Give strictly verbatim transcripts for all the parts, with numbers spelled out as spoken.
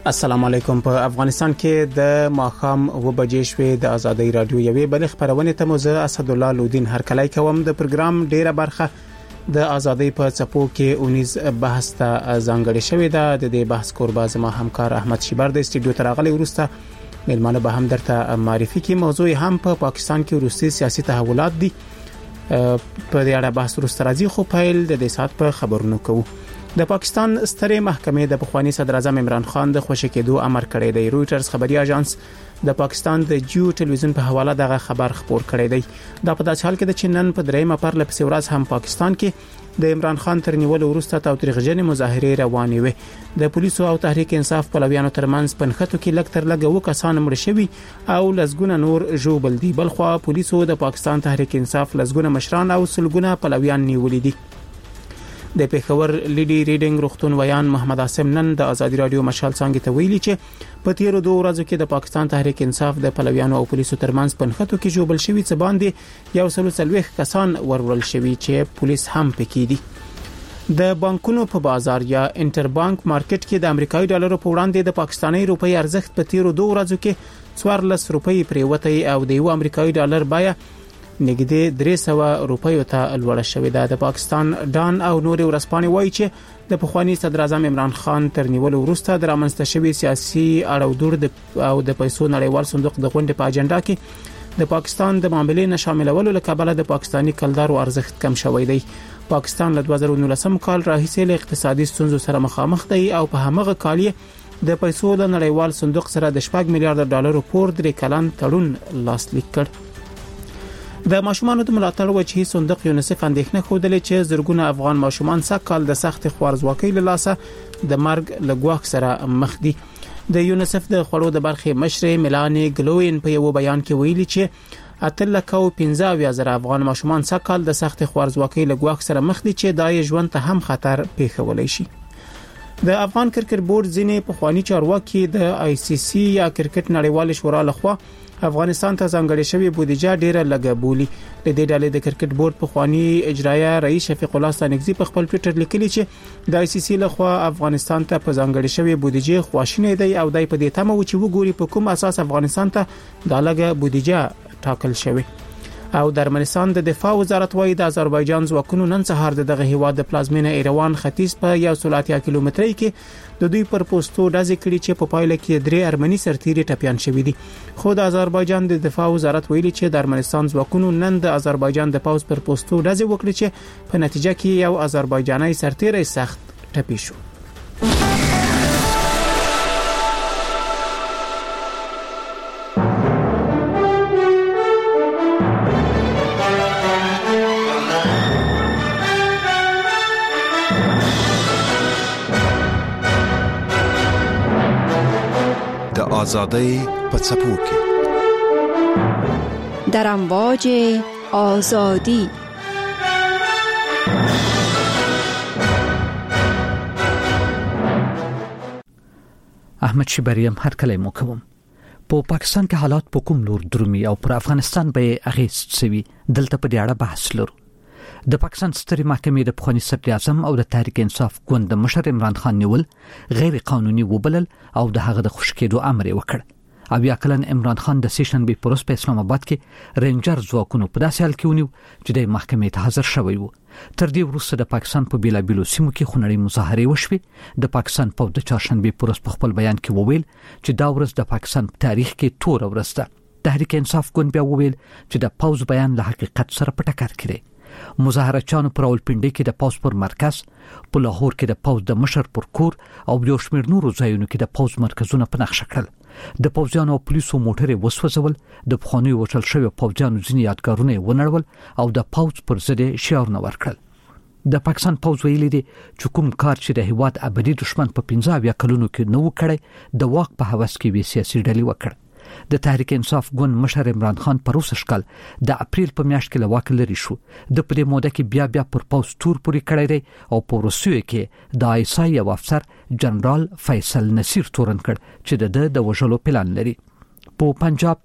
السلام علیکم. په افغانستان کې د ماخام و بجې شوې د ازادي رادیو یوې بل خبرونه ته موزه اسد الله لودین هر کله کوم د پروګرام ډیره برخه د ازادي په چپو کې اونیز بحث ته ځانګړې شوې ده. د دې بحث قربا زما همکار احمد شیبر د استودیو ترغلي ورسته ملمانه به هم درته معرفي کی. موضوع هم په پا پاکستان کې روسي سیاسي تحولات دي. په دې اړه بحث ورسته راځي، خو پیل د دې سات په خبرونو کوو. د پاکستان سترې محکمې د پخوانی صدر اعظم عمران خان د خوشی کېدو امر کړی دی. رويټرز خبري اژانس د پاکستان د جیو ټلویزیون په حواله دغه خبر خبر کړی دی. دا په داسې حال کې د چینن په دریمه پر لپس ورځ هم پاکستان کې د عمران خان تر نیولو وروسته تاوتریخجن مظاهره روانې وې. د پولیسو او تحریک انصاف پلویانو ترمنځ پنځه کې لګ تر لګ و کسان مړ شوي او لزګونه نور ژوبل دي. بلخو پولیسو د پاکستان تحریک انصاف لزګونه مشران او سلګونه پلویان نیولې دي. د پیښور لیډي ریډینګ روختون ویان محمد عاصم نن د ازادي رادیو مشال څنګه ته ویلي چې په تیرو دوه ورځو کې د پاکستان تحریک انصاف د پلویانو او پولیسو ترمنځ پنځه کې جوړل شوی څه باندې یو سلو څلويخ کسان ورول شوی چې پولیس هم پکې دي. د بانکونو په بازار یا انټر بانک مارکیټ کې د امریکایي ډالرو په وړاندې د پاکستاني روپۍ ارزښت په تیرو دوه ورځو کې څوارلس روپۍ پریوتی او د یو امریکایي ډالر بیا نګدې درې سوه روپیو ته لوړه شوې ده. د پاکستان ډان او نوري ورسپانې وایي چې د پخوانی صدر اعظم عمران خان تر نیولو وروسته د رامنځته شوی سیاسي اړودور او د پیسو نړیوال صندوق د غونډې په اجنډا کې د پاکستان د معاملې نه شاملولو لپاره د پاکستانی کلدارو ارزښت کم شوی دی. پاکستان له دوه زره نولسم کال راهیسې له اقتصادي ستونزو سره مخامخ دی او په همغه کال د پیسو د نړیوال صندوق سره د شپږ میلیارډ ډالرو پور درې کلن تړون لاسلیک کړ. د ماشومانو د ملاتړ وجهي صندوق یونیسف اندېښنه خوده چې زرګونه افغان ماشومان سږ د سخت خوارزواکۍ له لاسه د مرګ له ګواښ سره مخ دي. د یونیسف د خړو د برخې مشر ملانی ګلوین په یو بیان کې ویلي چې اتل لکو پنځه اویا زره افغان ماشومان سږ د سخت خوارزواکۍ له ګواښ سره مخ دي چې دای ژوند ته هم خطر پیښولای شي. د افغان کرکټ بورډ ځینې پخوانی چارواکي د آی سی سی یا کرکټ نړیوال شورا لخوا افغانستان ته ځانګړې شوی بودیجه ډیره لګه بولی. د دې ډلې د کرکټ بورډ پخوانی اجرایه رئیس شفیق الله ستانکزی په خپل ټوئیټر لیکلی چې د آی سی سی لخوا افغانستان ته په ځانګړې شوی بودیجه خواشینه دی او دای په دې تمه و چې وګوري په کوم اساس افغانستان ته د لګه بودیجه ټاکل شوی. او د ارمنستان د دفاع وزارت وايي د آذربایجان ځواکونو نن سهار دغه هیواد د پلازمینه ایروان ختیځ په یو سل اتیا کیلومترۍ کې د دوی پر پوسټو ډزې کړې چې په پایله کې درې ارمني سرتیري ټپيان شوي دي. خو د آذربایجان د دفاع وزارت ویلي چې د ارمنستان ځواکونو نن د آذربایجان د پاوز پر پوسټو ډزې وکړې چې په نتیجه کې یو آذربایجاني سرتیری سخت ټپي شو. آزادی په څپو کې در امواج آزادی. احمد شیبریم هر کله مو کوم. په پاکستان کې حالات په کوم لور درومي او پر افغانستان به اغیز سوي دلته په دې اړه بحث لرو. د پاکستان سترې محکمې د پخوانی صدر اعظم او د تحریک انصاف ګوند مشر عمران خان نیول غیر قانوني وبلل او د هغه د خوشکېدو امر وکړ. او یا کلن عمران خان د سیشن بي پروس په اسلام آباد کې رینجر ځواکونو په داسې حال کې ونیو چې د محکمې ته حاضر شوی وو. تر دې وروسته د پاکستان په بیلابیلو سیمو کې خونړۍ مظاهرې وشوې. د پاکستان په د چهارشنبه پروس په خپل بیان کې وویل چې دا ورځ د پاکستان په تاریخ کې تور ورځ ده. تحریک انصاف ګوند بیا وویل چې د پاوز بیان له حقیقت سره په ټکر کې دی. مظاهرچیانو پر راولپنډي کې د پاوز پر مرکز، په لاهور کې د پاوز د مشر پر کور او یو شمېر نورو ځایونو کې د پاوز مرکزونه په نقشه کړل. د پوځیانو او پولیسو موټرې وسوځول، د پخواني وټل شوی پوځیانو ځینې یادګارونه ونړول او د پاوز پر ضد شعارونه ورکړل. د پاکستان پوځ ویلي دي چې کوم کار چې د هیواد ابدي دشمن په پنځه اویا کلونو کې نو کړی د واک په هوس کې وی سیاسي ډلې وکړ. د تحریک انصاف ګوند مشر عمران خان پر اوسه کال د اپریل په میاشت کې لواک لري شو. د پدې موده کې بیا بیا پر پاوز تور پوری کړی دی او په روسیې کې د آی اس آی یو افسر جنرال فیصل نصیر تورن کړ چې د د وژلو پلان لري. په پنجاب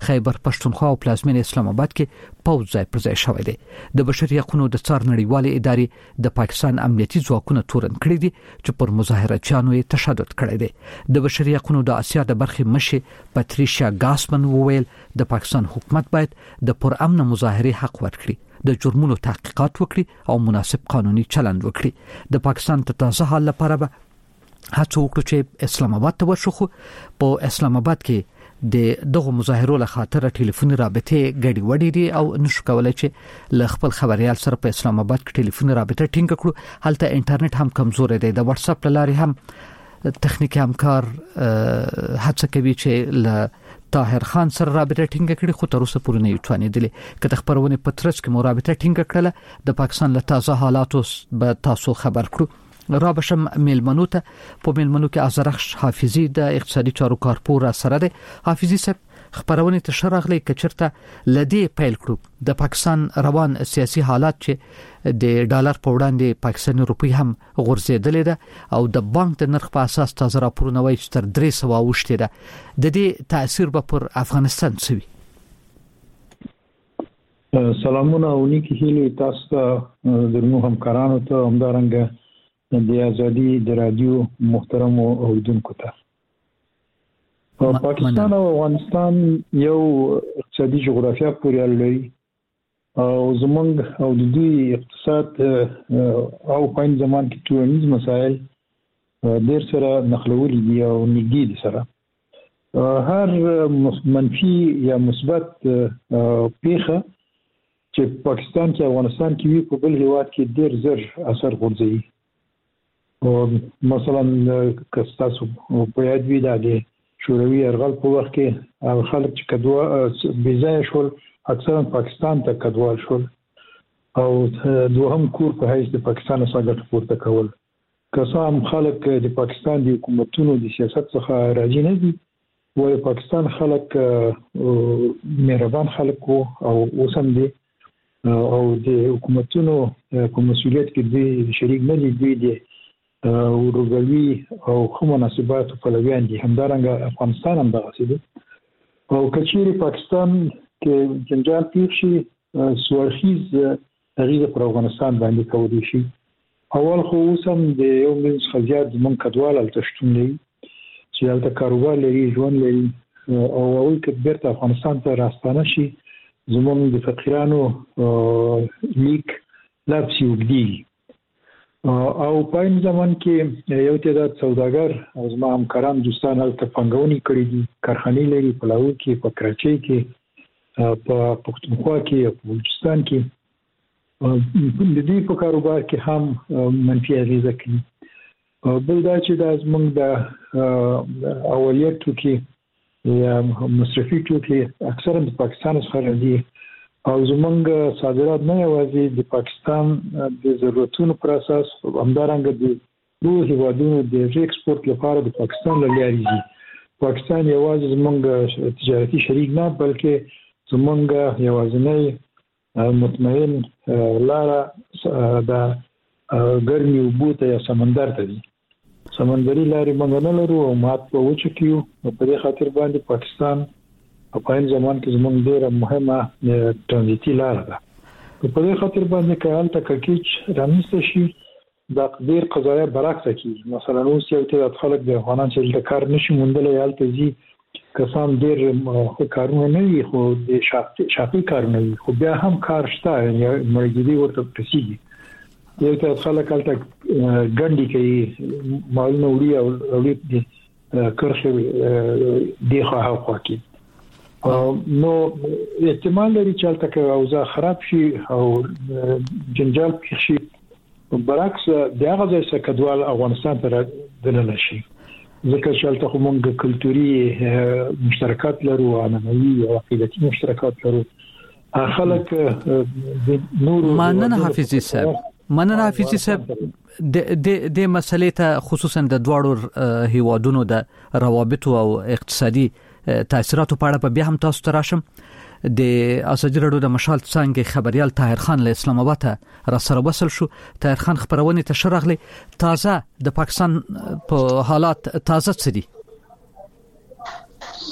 خیبر پښتونخوا او پلازمینه اسلام آباد کې پوځ ځای پر ځای شوی دی. د بشري حقوقو د څار نړیوالې ادارې د پاکستان امنیتي ځواکونو تورن کړی دي چې پر مظاهرچیانو یې تشدد کړی دی. د بشري حقوقو د اسیا د برخې مشر پاتریشیا ګاسمن وویل د پاکستان حکومت باید د پرامن مظاهره حق ورکړي، د جرمونو تحقیقات وکړي او مناسب قانوني چلند وکړي. د پاکستان د تازه حال لپاره به هڅه وکړو چې اسلام آباد ته ورشو. په اسلام آباد کې د دغه مظاهرو له خاطر ټلیفوني رابطه ګډي وډي دي او نشو کولای چې له خپل خبريال سره په اسلام آباد کې ټلیفوني رابطه ټینګ کړو. هلته انټرنیټ هم کمزور دی. د واتس اپ لاري هم تخنیکی همکار هڅه کوي چې له طاهر خان سره رابطه ټینګ کړي، خو تر اوسه پورې نه یوټوانېدلې. کله خبرونه په ترڅ کې مو رابطه ټینګ کړله د پاکستان له تازه حالاتو به تاسو خبر کړو. را بشم میلمنو ته په میلمنو کې ازرخش حافظي د اقتصادي چارو کارپور سره ده. حافظي صاحب خبرونه ته شرغلي کچرته لدی پیل کړو د پاکستان روان سیاسي حالات چې د ډالر په وړاندې پاکستاني روپی هم غورځېدلې ده او د بانک د نرخ په اساس تازه راپورونه وایي چې تر درې سوه اوښتې ده. د دې تاثیر به پر افغانستان څه وي؟ سلامونه او نیکی هیله تاسو ته درنو همکارانو ته همدارنګه د ازادي د رادیو محترم اوریدونکو ته. پاکستان او افغانستان یو اقتصادي جغرافیه پورې اړه لري او زمونږ او د دوی اقتصاد او په این زمان کې ټولنیز مسایل ډېر سره نښلولي دي او نږدې دي سره. هر منفي یا مثبت پیښه چې پاکستان کې افغانستان کې وي په بل هیواد کې ډېر زر اثر غورځوي. مثلا کستاسو په یاد وی دا د شوروي یرغل په وخت کې خلک چې کډوا بيځای شول اکثرا پاکستان ته کډوال شول او دوهم کور په هیڅ د پاکستان څخه ګټه پورته کول. کسان خلک د پاکستان د حکومتونو د سیاست څخه راضي نه دي. وای پاکستان خلک مهربان خلک او اوسم دي او د حکومتونو په مسولیت کې دوی شریک نه دي. دوی د ورغوي او خو مناسبات په لویان دي. همدارنګه افغانستان هم دغه دي. او کچېری پاکستان کې جنجال پیښ شي سوالخیز تغییر پر افغانستان باندې کوي شي. اول خو اوسم د یو ملي خزیات زمون کډوال تشتون لري چې هلته کاروبار لري، ژوند لري او اول کې بیرته افغانستان ته راستانه شي زمون د فقیرانو لیک لابسي وګدي. او په این زمان کې یو تعداد سوداګر او زما همکاران دوستان هلته پنګونې کړې دي، کارخانې لري په لاهور کې، په کراچۍ کې، په پښتونخوا کې، په بلوچستان کې. د دې په کاروبار کې هم منفي اغیزه کوي. بل دا چې د زمونږ د اولیت ټوکي یا مصرفي ټوکي اکثرا د پاکستان څخه راځي او زمونږ صادرات نه یوازې د پاکستان د ضرورتونو پر اساس همدارنګه د دوه هیوادونو د ایکسپورت لپاره د پاکستان له لارې دي. پاکستان یوازې زمونږ تجارتي شریک نه بلکې زمونږ یوازینی مطمئن لاره د ګرمي اوبو ته یا سمندر ته دي. سمندري لارې موږ نه لرو او مات په وچه کیو. په دې خاطر باندې پاکستان په این زمان کې زموږ ډیره مهمه ترانزیتي لار ده. په دې خاطر باندې که هلته کړکېچ رامنځته شي د ډېر قضایا برعکس کېږي. مثلا اوس یو تعداد خلک د افغانان چې د کار نشي موندلی هلته ځي، کسان ډېر ښه کارونه نه وي خو د شاقي کارونه وي خو بیا هم کار شته، مړګیدي ورته رسېږي. یو تعداد خلک هلته ګنډې کوي، مالونه وړي او وړي د کرښې دېخوا هاخوا کې. نو احتمال لري چې هلته که اوضاع خراب شي او جنجال پیښ شي، برعکس د هغه ځای څخه کډوال افغانستان ته دننه شي. ځکه چې هلته خو موږ کلتوري مشترکات لرو، عنعنوي او عقیدتي مشترکات لرو. خلک نور مننه حافظي صاحب مننه حافظي صاحب د د د مسلې ته خصوصا د دواړو هیوادونو د روابط او اقتصادي تاثیراتو په اړه په بیا هم تاسو ته راشم. د ازادي راډیو د مشال څنګه خبريال طاهر خان له اسلام آباد ته را سره وصل شو. طاهر خان خبرونه ته شرغلي تازه د پاکستان په حالات تازه څه دي؟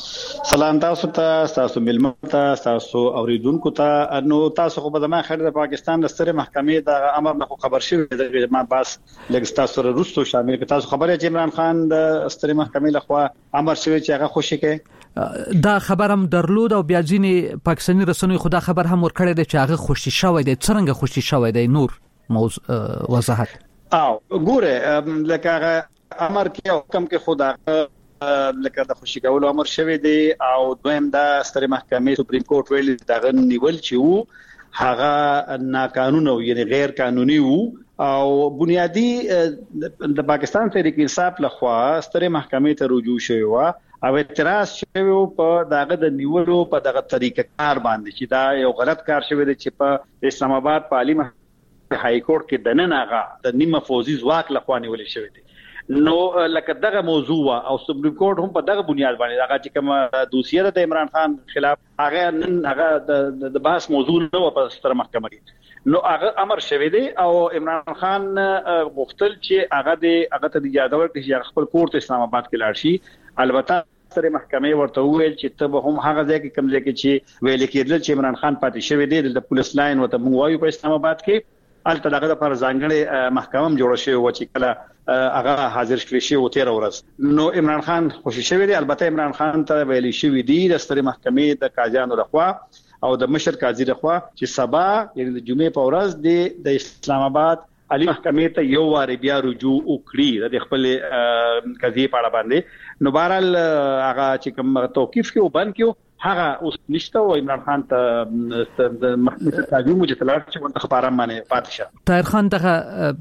سلام تاسو ته، تاسو ملمن ته، تاسو اوریدونکو ته. نو تاسو خو به زما خیر د پاکستان د ستر محکمې د امر نه خبر شوی د ما باس لږ تاسو سره روستو شامل کې تاسو خبره چې عمران خان د ستر محکمې لخوا امر شوی چې هغه خوشی کې دا خبرم درلود او بیا ځینې پاکستاني رسنیو خدا خبر هم ورکړی دی چې هغه خوشی شوی دی. څنګه خوشی شوی دی؟ نور موضوع وضاحت. او ګوره لکه امر کې حکم کې خدا لکه د خوشی کولو امر شوی دی او دویم د ستر محکمې سپریم کورټ ویل دغه نیول چې وو هغه ناقانوني او یعنی غیر قانوني وو او بنیادی د پاکستان تحریک انصاف لخوا ستر محکمې ته رجوع شوی و او اعتراض شوی په دغه د نیولو په دغه طریقه کار باندې چې دا یو غلط کار شوی دی چې په اسلام آباد په عالی های کورټ کې د نن هغه د نیمه فوزي ځواک لخوا نیول شوی دی. نو لکه دغه موضوع او سپریم کورټ هم په دغه بنیاد باندې هغه چې کوم دوسیه د عمران خان خلاف هغه نن هغه د بحث موضوع نه په ستر محکمه کې نو هغه امر شوی دی او عمران خان غوښتل چې هغه د هغه ته اجازه ورکړي چې خپل کورټ اسلام آباد کې لاړ شي. البته ستر محکمې ورته ویل چې ته هم هغه ځای کې کوم ځای کې چې ویل کېدل چې عمران خان پاتې شوی دی د پولیس لاین وته موږ وایو په اسلام آباد کې الته دغه پر ځانګړي محکمه جوړ شوی و چې کله هغه حاضر شوی شي او تیر ورځ نو عمران خان خوشی شوی دی. البته عمران خان ته ویلي شوی دی د ستر محکمې د قاضیانو لخوا او د مشر قاضي لخوا چې سبا یعنی د جمعې په ورځ د اسلام آباد عالی محکمې ته یو واری بیا رجوع وکړي د خپل قضیه په اړه باندې. نو بهرحال هغه چې کوم توقیف کې وبن کېو هغه اوس نشته او عمران خان ته د محکمې قاضي مجتلار چې ونده خبره مانه پاتشه. طاهر خان دغه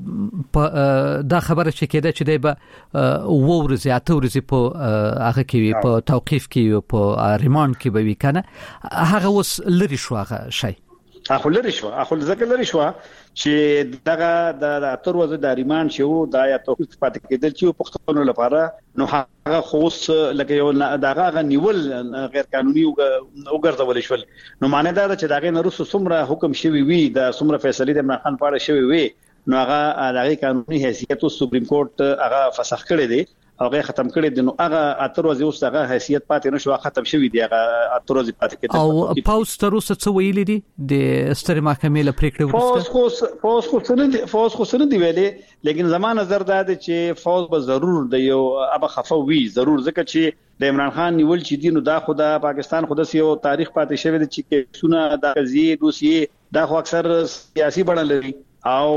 دا خبره چې کېده چې دی به وور زیاته ورزي په هغه کې په توقیف کې په ریماند کې به وی کنه هغه اوس لري شو هغه شي اخو لري شو اخو ذکر لري شو چې دغه د اتر وزه د ریمان شو د یا توقیف پاتې کېدل چې پښتون لپاره نو هغه خوص لکه یو دغه نیول غیر قانوني وګرځول شول. نو معنی دا چې دغه نورسو څومره حکم شوی وي د څومره فیصله د عمران خان په اړه شوی وي نو هغه دغه قانوني حیثیت سپریم کورټ هغه فسخ کړی دی هغه ختم کړی دی. نو هغه اتر وزه اوس هغه حیثیت پاتې نشو ختم شوی دی هغه اتر وزه پاتې کېدل او پاوس تر اوسه څه ویلي دي د ستر محکمې له پریکړې ورسته فوز فوز خو څه نه فوز خو څه نه دی ویلي لیکن زموږ نظر دا دی چې فوز به ضرور د یو ابا خفوي ضرور ځکه چې د عمران خان نیول چې دینو دا خو د پاکستان خو د یو تاریخ پاتې شوی دی چې څونه د قضیه دوسیه دا خو اکثر سیاسي بڼه لري او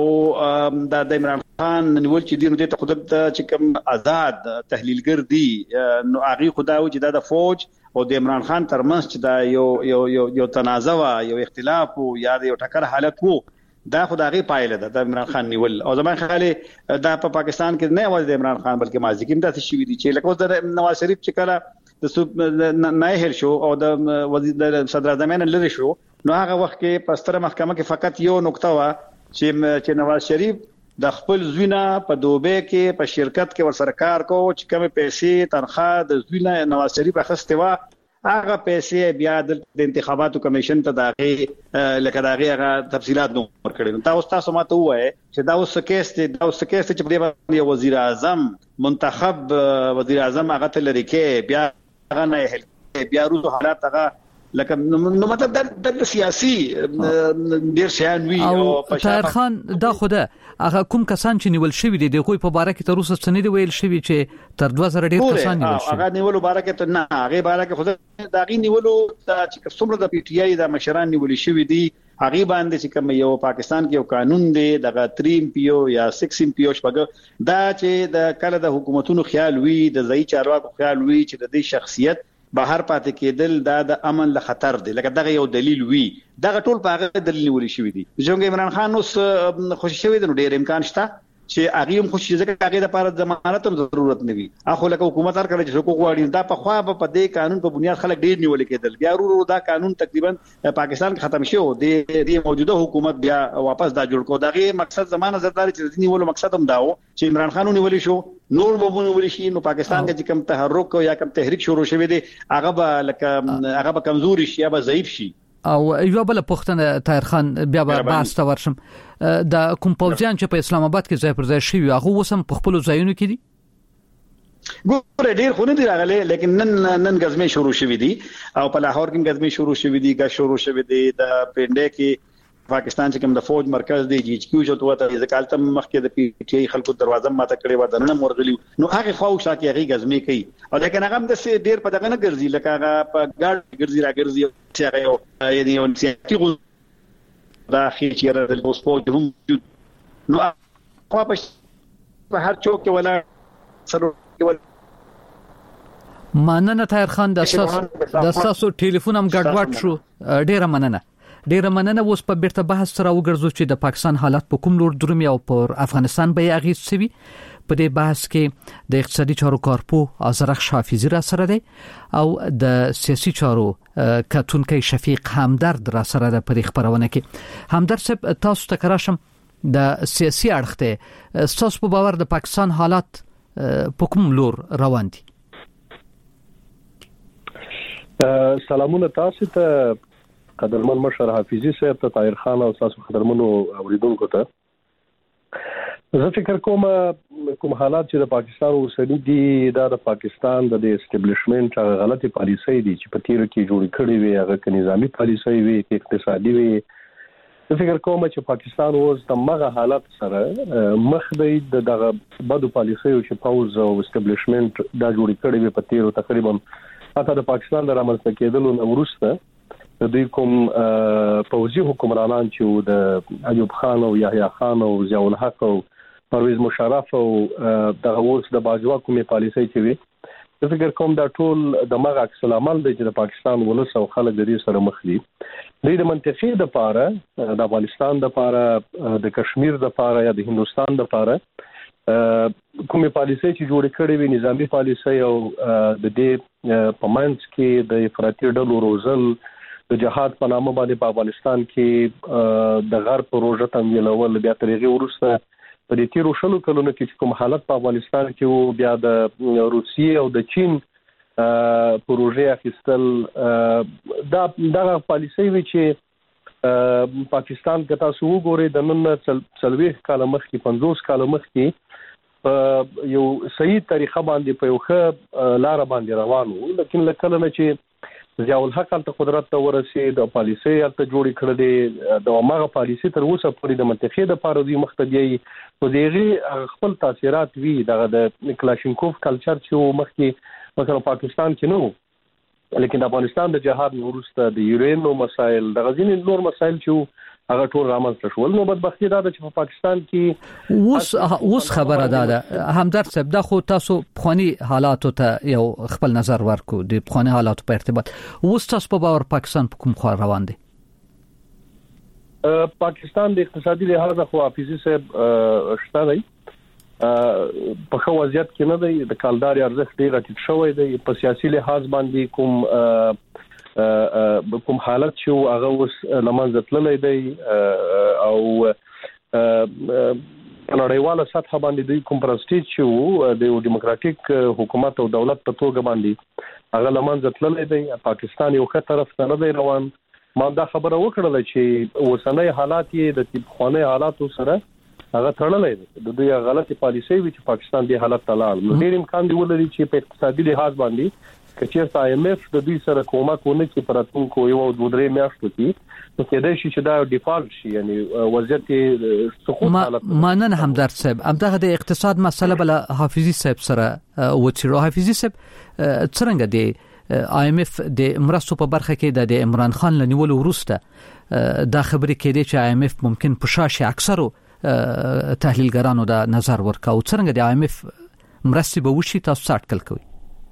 د د عمران خان نیول چې دینو ته خود چې کوم آزاد تحلیلګر دی نو هغه خدای چې دا د فوج او د عمران خان ترمنځ چې دا یو یو یو یو تنازع یو اختلاف او یا د یو ټکر حالت وو دا خدای پایله ده د عمران خان نیول او زمان خاله دا په پاکستان کې نه وایي د عمران خان بلکې ماضي کې هم دا شي وی دي چې لکه د نواز شریف چې کله د نایل شو او د وزیر صدر اعظم لری شو نو هغه وخت کې په ستره محکمه کې فقط یو نقطه وا چې چې نواز شریف د خپل زوینه په دوبه کې په شرکت کې ورسره کار کو چې کومه پیسې تنخواه د زوینه نواز شریف اخسته وا هغه پیسې بیا د انتخاباتو کمیشن ته داغه لکه داغه هغه تفصيلات نو ورکړي. نو تاسو تاسو ماته وایي چې دا اوس کیس دی دا اوس کیس چې په دې وزیر اعظم منتخب وزیر اعظم هغه ته لري کې بیا هغه نه هل بیا روزو حالات هغه لکه نو مطلب د سیاسي ډیر شان وی او طاهر خان دا خوده هغه کوم کسان چې نیول شوی دي د کوی په باره کې تر اوسه څه نه دی ویل شوی چې تر دوه زره ډیر کسان نیول شوی هغه نیولو باره کې ته نه هغه باره کې خوده دا غي نیولو چې څومره د پی ټی آی د مشران نیول شوی دي هغه باندې چې کوم یو پاکستان کې یو قانون دی دغه تریم پیو یا سکس پیو شپږ دا چې د کله د حکومتونو خیال وی د ځای چارواکو خیال وی چې د دې شخصیت بهر پاتې کېدل دا د امن له خطر دی لکه دغه یو دلیل وی دغه ټول په هغه دلیل نیول شوی دی. څنګه عمران خان اوس خوشی شوی دی نو ډیر امکان شته چې هغه هم خوشی ځکه هغه د لپاره ضمانت هم ضرورت نه وي اخو لکه حکومت هر کله چې حقوق غواړي دا په خوا په دې قانون په بنیاد خلک ډیر نیول کېدل بیا ورو دا قانون تقریبا پاکستان کې ختم شو دی د موجوده حکومت بیا واپس دا جوړ کو دغه مقصد زمانه زرداري چې نیول مقصد هم داو چې عمران خان نیول شو نور به ونیول شي نو پاکستان کې کوم تحرک یا کوم تحریک شروع شوی دی هغه به لکه هغه به کمزوري شي یا به ضعیف شي. او یو بل پښتنه طاهر خان بیا به بحث ته ورشم د کوم پوځیان چې په اسلام آباد کې ځای پر ځای شوی هغه وسم په خپل ځایونو کې دي ګوره ډیر خو نه دی راغلی لیکن نن نن غزمه شروع شوې دي او په لاهور کې غزمه شروع شوې دي غا شروع شوې دي د پنډه کې پاکستان چې کوم د فوج مرکز دی جی ایچ کیو چې توته ځکه تم مخکې د پی ټی آی خلکو دروازه ماته کړې و دنه مرغلی نو هغه خو شاکه هغه غزمه کوي او لیکن هغه هم د ډیر په دغه نه ګرځي لکه هغه په ګاډ ګرځي را ګرځي چې هغه یو یعنی یو سیاسي دا خې چې د سپورت هم نو خو په هر چوک کې ولا سره مننه طاهر خان د اساس د اساسو ټلیفون هم ګډوډ شو ډیره مننه ډیره مننه اوس په بیرته بحث سره وګرځو چې د پاکستان حالات په کوم لور درومي او پر افغانستان به اغیز سوي په دې بحث کې د اقتصادي چارو کارپو ازرخ حافظي را سره دی او د سیاسي چارو کتونکي شفیق همدرد را سره د پرې خبرونه کې همدرد صاحب تاسو ته کراشم د سیاسي اړخته تاسو په باور د پاکستان حالات په کوم لور روان دي؟ سلامونه تاسو ته قدرمن مشر حافظي صاحب ته طاهر خان او تاسو قدرمنو اوریدونکو ته زه فکر کوم کوم حالات چې د پاکستان ورسېدي دي دا د پاکستان د اسټابلیشمنت هغه غلطي پالیسي دي چې په تیر کې جوړ کړي وي هغه ک نظامی پالیسي وي اقتصادي وي زه فکر کوم چې پاکستان اوس د مغه حالت سره مخ دی د دغه بدو پالیسي او چې پاوز او اسټابلیشمنت دا جوړ کړي وي په تیر تقریبا حتی د پاکستان د رامنځته کېدلو نه وروسته د دوی کوم پوځي حکمرانان چې د ایوب خان او یحیی خان او ضیاء الحق او پرویز مشرف او د اوس د باجوا کومې پالیسي چې وي زه فکر کوم دا ټول د مغه عکس العمل دی چې د پاکستان ولس او خلک د دې سره مخ دي د منطقې د پاره د افغانستان د پاره د کشمیر د پاره یا د هندستان د پاره کومې پالیسي چې جوړ کړي وي نظامی پالیسي او د دې پمنس کې د افراطي ډلو روزل د جهاد په نامه باندې په افغانستان کې د غرب پروژه تمویلول بیا ترغه ورسته په دې تیرو شلو کلونو کې کوم حالت په افغانستان کې وو بیا د روسیې او د چین پروژه اخیستل دا دغه پالیسي وی چې پاکستان کې تاسو وګورئ د نن څلويخ کال مخکې پنځوس کال مخکې یو صحیح طریقه باندې په یو ښه لار باندې روانو لیکن لکه نه چې ضیاء الحق ته قدرت ته ورسید د پالیسي ته جوړ کړل دي د امغه پالیسي تر اوسه پورې د منطقې د پاره دی مختدي او دغه خپل تاثیرات وی د کلاشینکوف کلچر چې مخکې مثلا پاکستان کې نو لیکن افغانستان د جهاد وروسته د یورینو مسایل د غزنی نور مسایل چې هغه ټول رامنځته شول نو بدبختی دا چې په پاکستان کې اوس اوس خبره ده همدرد صاحب دا خو تاسو خواني حالاتو ته یو خپل نظر ورکو د خواني حالاتو په ارتباط اوس تاسو په باور پاکستان په کوم خوا روان دي؟ پاکستان د اقتصادي لحاظ خو حافظي صاحب شته دی په خو وضعیت کې نه دی د کالداري ارزښت ډیر ټیټ شوی دی په سیاسي لحاظ باندې کوم کوم حالت چې هغه اوس لمنځه تللی دی او نړیواله سطح باندې دوی کوم پرستیج چې د دیموکراتیک حکومت او دولت په توګه باندې هغه لمنځه تللی دی پاکستان یو ښه طرف ته نه دی روان ما دا خبره وکړه چې اوسنۍ حالات یې د تبخانه حالاتو سره هغه تړلې ده د دوی غلطي پالیسي وی چې پاکستان دی حالت تلال نو ډیر امکان دی ولري چې په اقتصادي لحاظ باندې کچېرته آی ایم ایف د دوی سره کومک ونه چې پراتونکو یو د درې میاشتو کې نو کېدای شي چې دا ډیفالت شي یعنی وضعیت سقوط حالت مانن همدرد صاحب همدغه د اقتصاد مسله بل حافظي صاحب سره وڅیرو حافظي صاحب څنګه دی آی ایم ایف د مرستو په برخه کې د عمران خان لنیول وروسته دا خبرې کېدې چې آی ایم ایف ممکن پښاشه اکثرو تحلیلګرانو دا نظر ورکاو څنګه د آی ایم ایف مرستې به وشي تاسو اټکل کوئ؟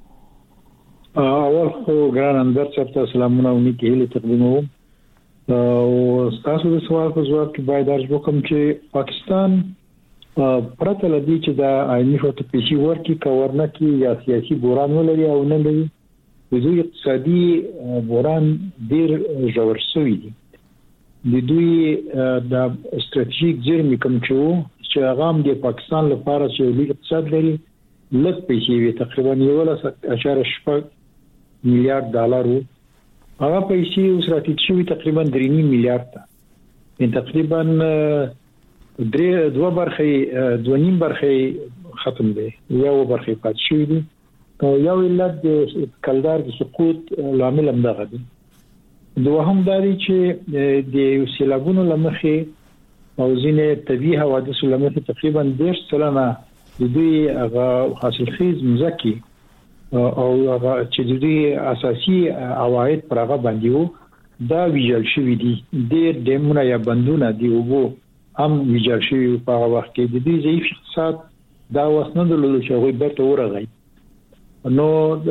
اول خو ګران اندر چرته سلامونه او نیکی هیله تقدیموم او تاسو د سوال په ځواب کې باید درج وکم چې پاکستان پرته لدی چې دا آئینی شو ته پیشي ورکی کورنه کې یا سیاسي بوران ولري او نه لري د دوی اقتصادي بوران ډیر ژور شوی دی د دوی د استراتیژیک جرم کوم چې هغه د پاکستان لپاره چې لوی اقتصاد لري لږ پیسې وي تقریبا یو لس اشاره شپږ میلیارډ ډالر هغه پیسې اوس راټیټ شوي تقریبا درې میلیارډ ته ان تقریبا درې دوه برخې دوه نیم برخې ختم دي یو برخې پات شوې دي او یو علت د کلدار د سقوط لامل هم دغه دي دوه هم داري چې د سیلابونو لمخې او ځینې طبيعي حوادث لمخې تقریبا ډېر سلنه د دوی هغه حاصلخیز مزکی او هغه چې د دوی اساسي عواید پر هغه باندې وو دا ویجل شوی دي ډېر ډیمونه یا بندونه دی وو هم ویجل شوی په هغه وخت کې د دې ضعیف اقتصاد دا وسنه د لولو چې هغه بیرته ورغی نو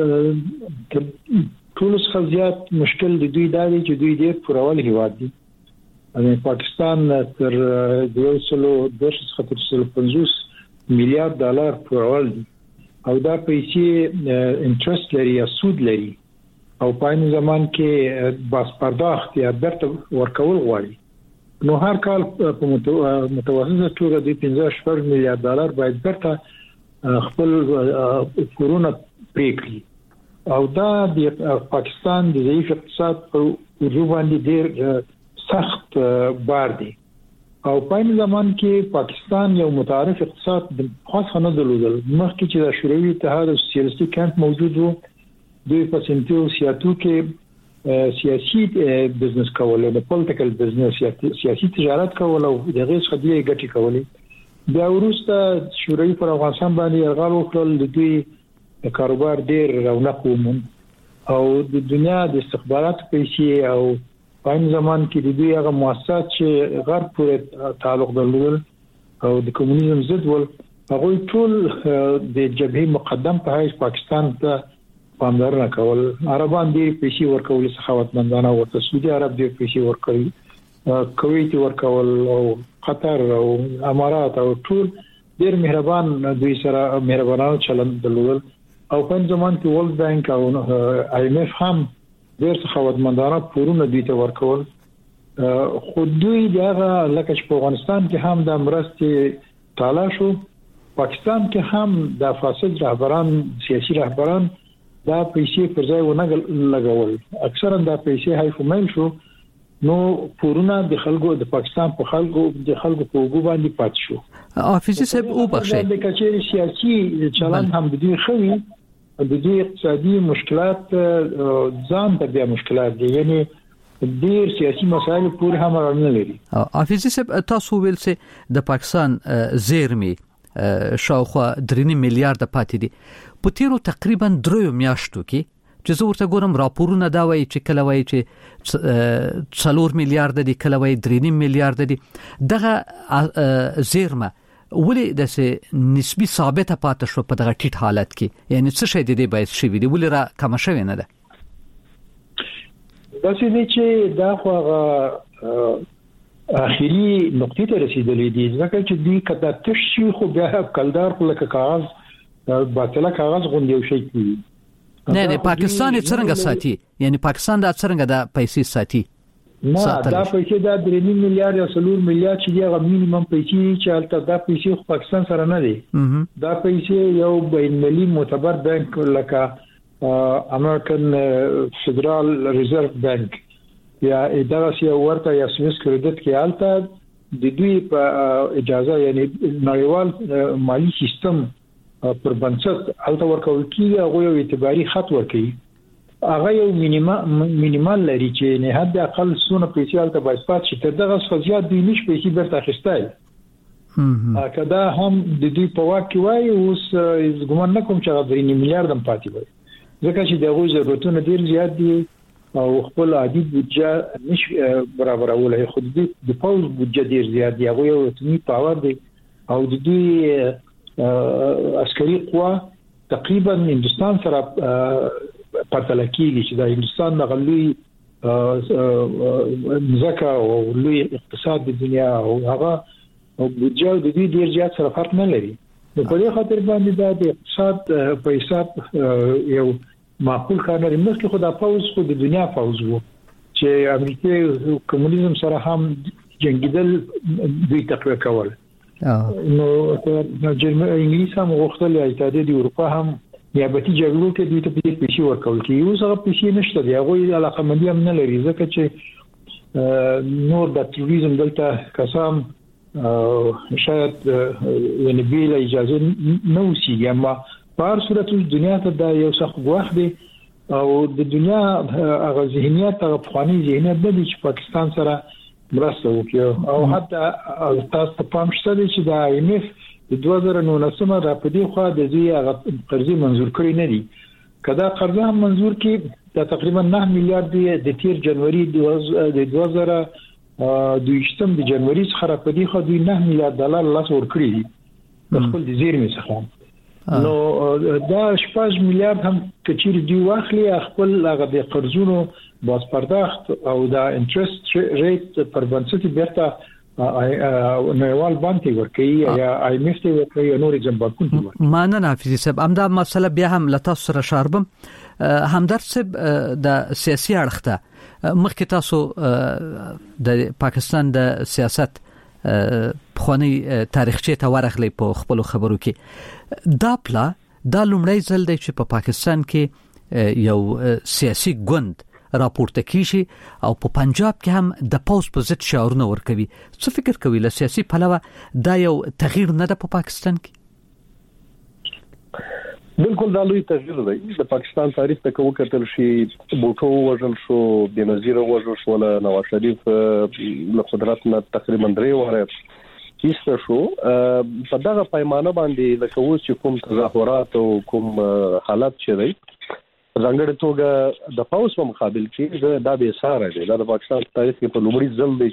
ټول څه زیات مشکل د دوی دا دی چې دوی ډېر پرول هیواد دي ان پاکستان تر یو سلو د خطر سلو پنځوس میلیارډ ډالر پرول دي او دا پیسې انټرست لري یا سود لري او په این زمان کې باس پرداخت یا بیرته ورکول غواړي نو هر کال په متوسطه توګه د پنځه شپږ میلیارډ ډالر باید برته خپل کورونا پریکړي او دا د پاکستان د ضعیف اقتصاد په وجود باندې ډېر سخت بار دی او په این زمان کې پاکستان یو متعارف اقتصاد د خاص نه درلودل مخکې چې د شوروي اتحاد او سوسیالیستي کمپ موجود وو دوی په سنتو سیاتو کې سیاسي بزنس کول او پولیټیکل بزنس سیاسي تجارت کول او دغه څخه دی ګټي کولې دا ورسته شوروي پر افغانستان باندې یرغل وکړل د دوی کاروبار ډېر رونق وموند او د دنیا د استخبارات پیسې او په این زمان کې د دوی هغه مؤسسات چې غرب پورې تعلق درلودل او د کمونیزم ضد ول هغه ټول د جبهه مقدم په حیث پاکستان ته پاملرنه کول عربان دې پیسې ورکول سخاوتمندانه ورته سعودي عرب دې پیسې ورکړي کویت ورکول او قطر او امارات او ټول ډېر مهربان دوی سره مهربانانه چلند درلودل او په زمان کې ورلد بانک او آی ایم اف هم ډېر سخاوتمندانه پورونه دوی ته ورکول خو دوی دغه لکه چې په افغانستان کې هم د مرستې تعالی شو پاکستان کې هم د فاسد رهبران سیاسي رهبران دا پیسې پر ځای ونه لګول اکثرا دا پیسې هاي فومل شو نو پورونه د خلکو د پاکستان په خلکو د خلکو په وګو باندې پات شو حافظ صاحب او بخښي د کچېری سیاسي چلن هم د دوی خوي د دوی اقتصادي مشکلات ځان ته بیا مشکلات دي یعنی ډیر سیاسي مسایل پورې هم رانه لري حافظ صاحب تاسو ویل چې د پاکستان زیرمي شاوخوا درې میلیارډ پاتې دي په تیرو تقریبا درې میاشتو کې چې زه ورته ګورم راپورونه دا وایي چې کله وایي چې څلور میلیارډ دي کله وایي درې میلیارډ دي دغه زیرمه ولې د نسبی ثابته پاتې شو په دغه ټیټ حالت کې یعنی څه شي د دې باعث شوی دی ولې را کم شوی نه ده دا چې دا خو اخیری نقطې ته رسیدلې دي ځکه چې دوی کله تشي خو بیا کلدار خو لکه کاغذ باطله کاغذ غونډې شي کی نه نه پاکستان څنګه ساتي یعنی پاکستان دا څنګه دا پیسې ساتي نه دا پیسې دا درې میلیارډ یا څلور میلیارډ چې هغه مینیمم پیسې چې البته دا پیسې خو پاکستان سره نه دي دا پیسې یو بین المللي معتبر بانک لکه امریکن فدرال ریزرو بانک یا اداره سی ورته یا سویس کریډټ کې البته د دوی په اجازه یعنی نړیوال مالی سیستم پر بنسټ البته ورکول کیږي هغه یو اعتباري خط ورکړي هغه یو مینیمال لري چې نه حد اقل سونه پیسې البته باید پات شي تر دغه فزیات دوی نش پیسې برته اخیستای کدا هم د دوی په واکه وای اوس ګومان نکوم چې هغه درې میلیارډ هم پاتې وي ځکه چې دغه ضرورتونه ډیر زیات دي او خپل عادي بودجه نش برابرولای خو د پاوز بودجه ډیر زیات دی هغه یو اتمی پاور دی او د دوی عسکري قوا تقریبا هندستان سره پرتل کېږي چې د هندستان غلوی ځکه او لوی اقتصاد د دنیا او هغه بودجه د دې ډیر زیات سره فرق نه لري نو په دې خاطر باندې د اقتصاد په حساب یو معقول کار لري مخکې خو د پاوز خو د دنیا پاوز وو چې امریکای کمونیزم سره هم جنگیدل دوی تقویه کول نو جرمني انګلیس هم غوښتل اتحادیه اروپا هم نیابتي جګړو کې دوی ته پیسې ورکول کیږي اوس هغه پیسې نشته دی هغه علاقه مندي هم نه لري ځکه چې نور د تروریزم دلته قسم شاید یعنی بیل اجازه نه وسیږي اما په هر صورت دنیا ته دا یو څه وخت دی او د دنیا هغه ذهنیت هغه افغاني ذهنیت د پاکستان سره مرسته وکړي او حتی تاسو ته پام شته چې د آی ایم اف د دوه زره نولسم را پدې خو د دې هغه قرضې منزور کړی نه دي کدا قرضه منزور کې د تقریبا نه میلیارډ دی د تیر جنوري د دوه زره دویشتم د جنوري څخه را پدې خو د نه میلیارډ ډالر لاس ور کړی دي د خپل د زیرمې څخه نو دا شپږ میلیارډ هم کچیر دی واخلي خپل هغه د قرضونو باز پرداخت او دا انټرست ریټ پر بنسټ بیرته نړیوال بانک ورکوي یا آی ایم اف ورکوي نور جنب بانکونه ورکوي مانه نافذ صاحب امدا مسله بیا هم لته سره شاربم همدرد صاحب د سیاسي اړخته مخکې تاسو د پاکستان د سیاست خونی تاریخچه ته ورغلی په خپل خبرو کې دا پلا دا لومړی ځل دی چې په پاکستان کې یو سیاسي ګوند راپورته کیږي او په پنجاب کې هم د پوز په ضد شعارونه ورکوي څه فکر کوي له سیاسي پلوه دا یو تغییر نه ده په پاکستان کې بالکل دا لوی تغییر دی د پاکستان تاریخ ته کوم کتل شي بوټو وژل شو بنظیر وژل شو له نواز شریف له قدرت نه تقریبا درې واره کیسته شو په دغه پیمانه باندې د کوم چې کوم تظاهرات او کوم حالات چې دی څنګه توګه د پاوس په مقابل کې دا به ساره دی دا د پاکستان تاریخ په لومړي ځل دی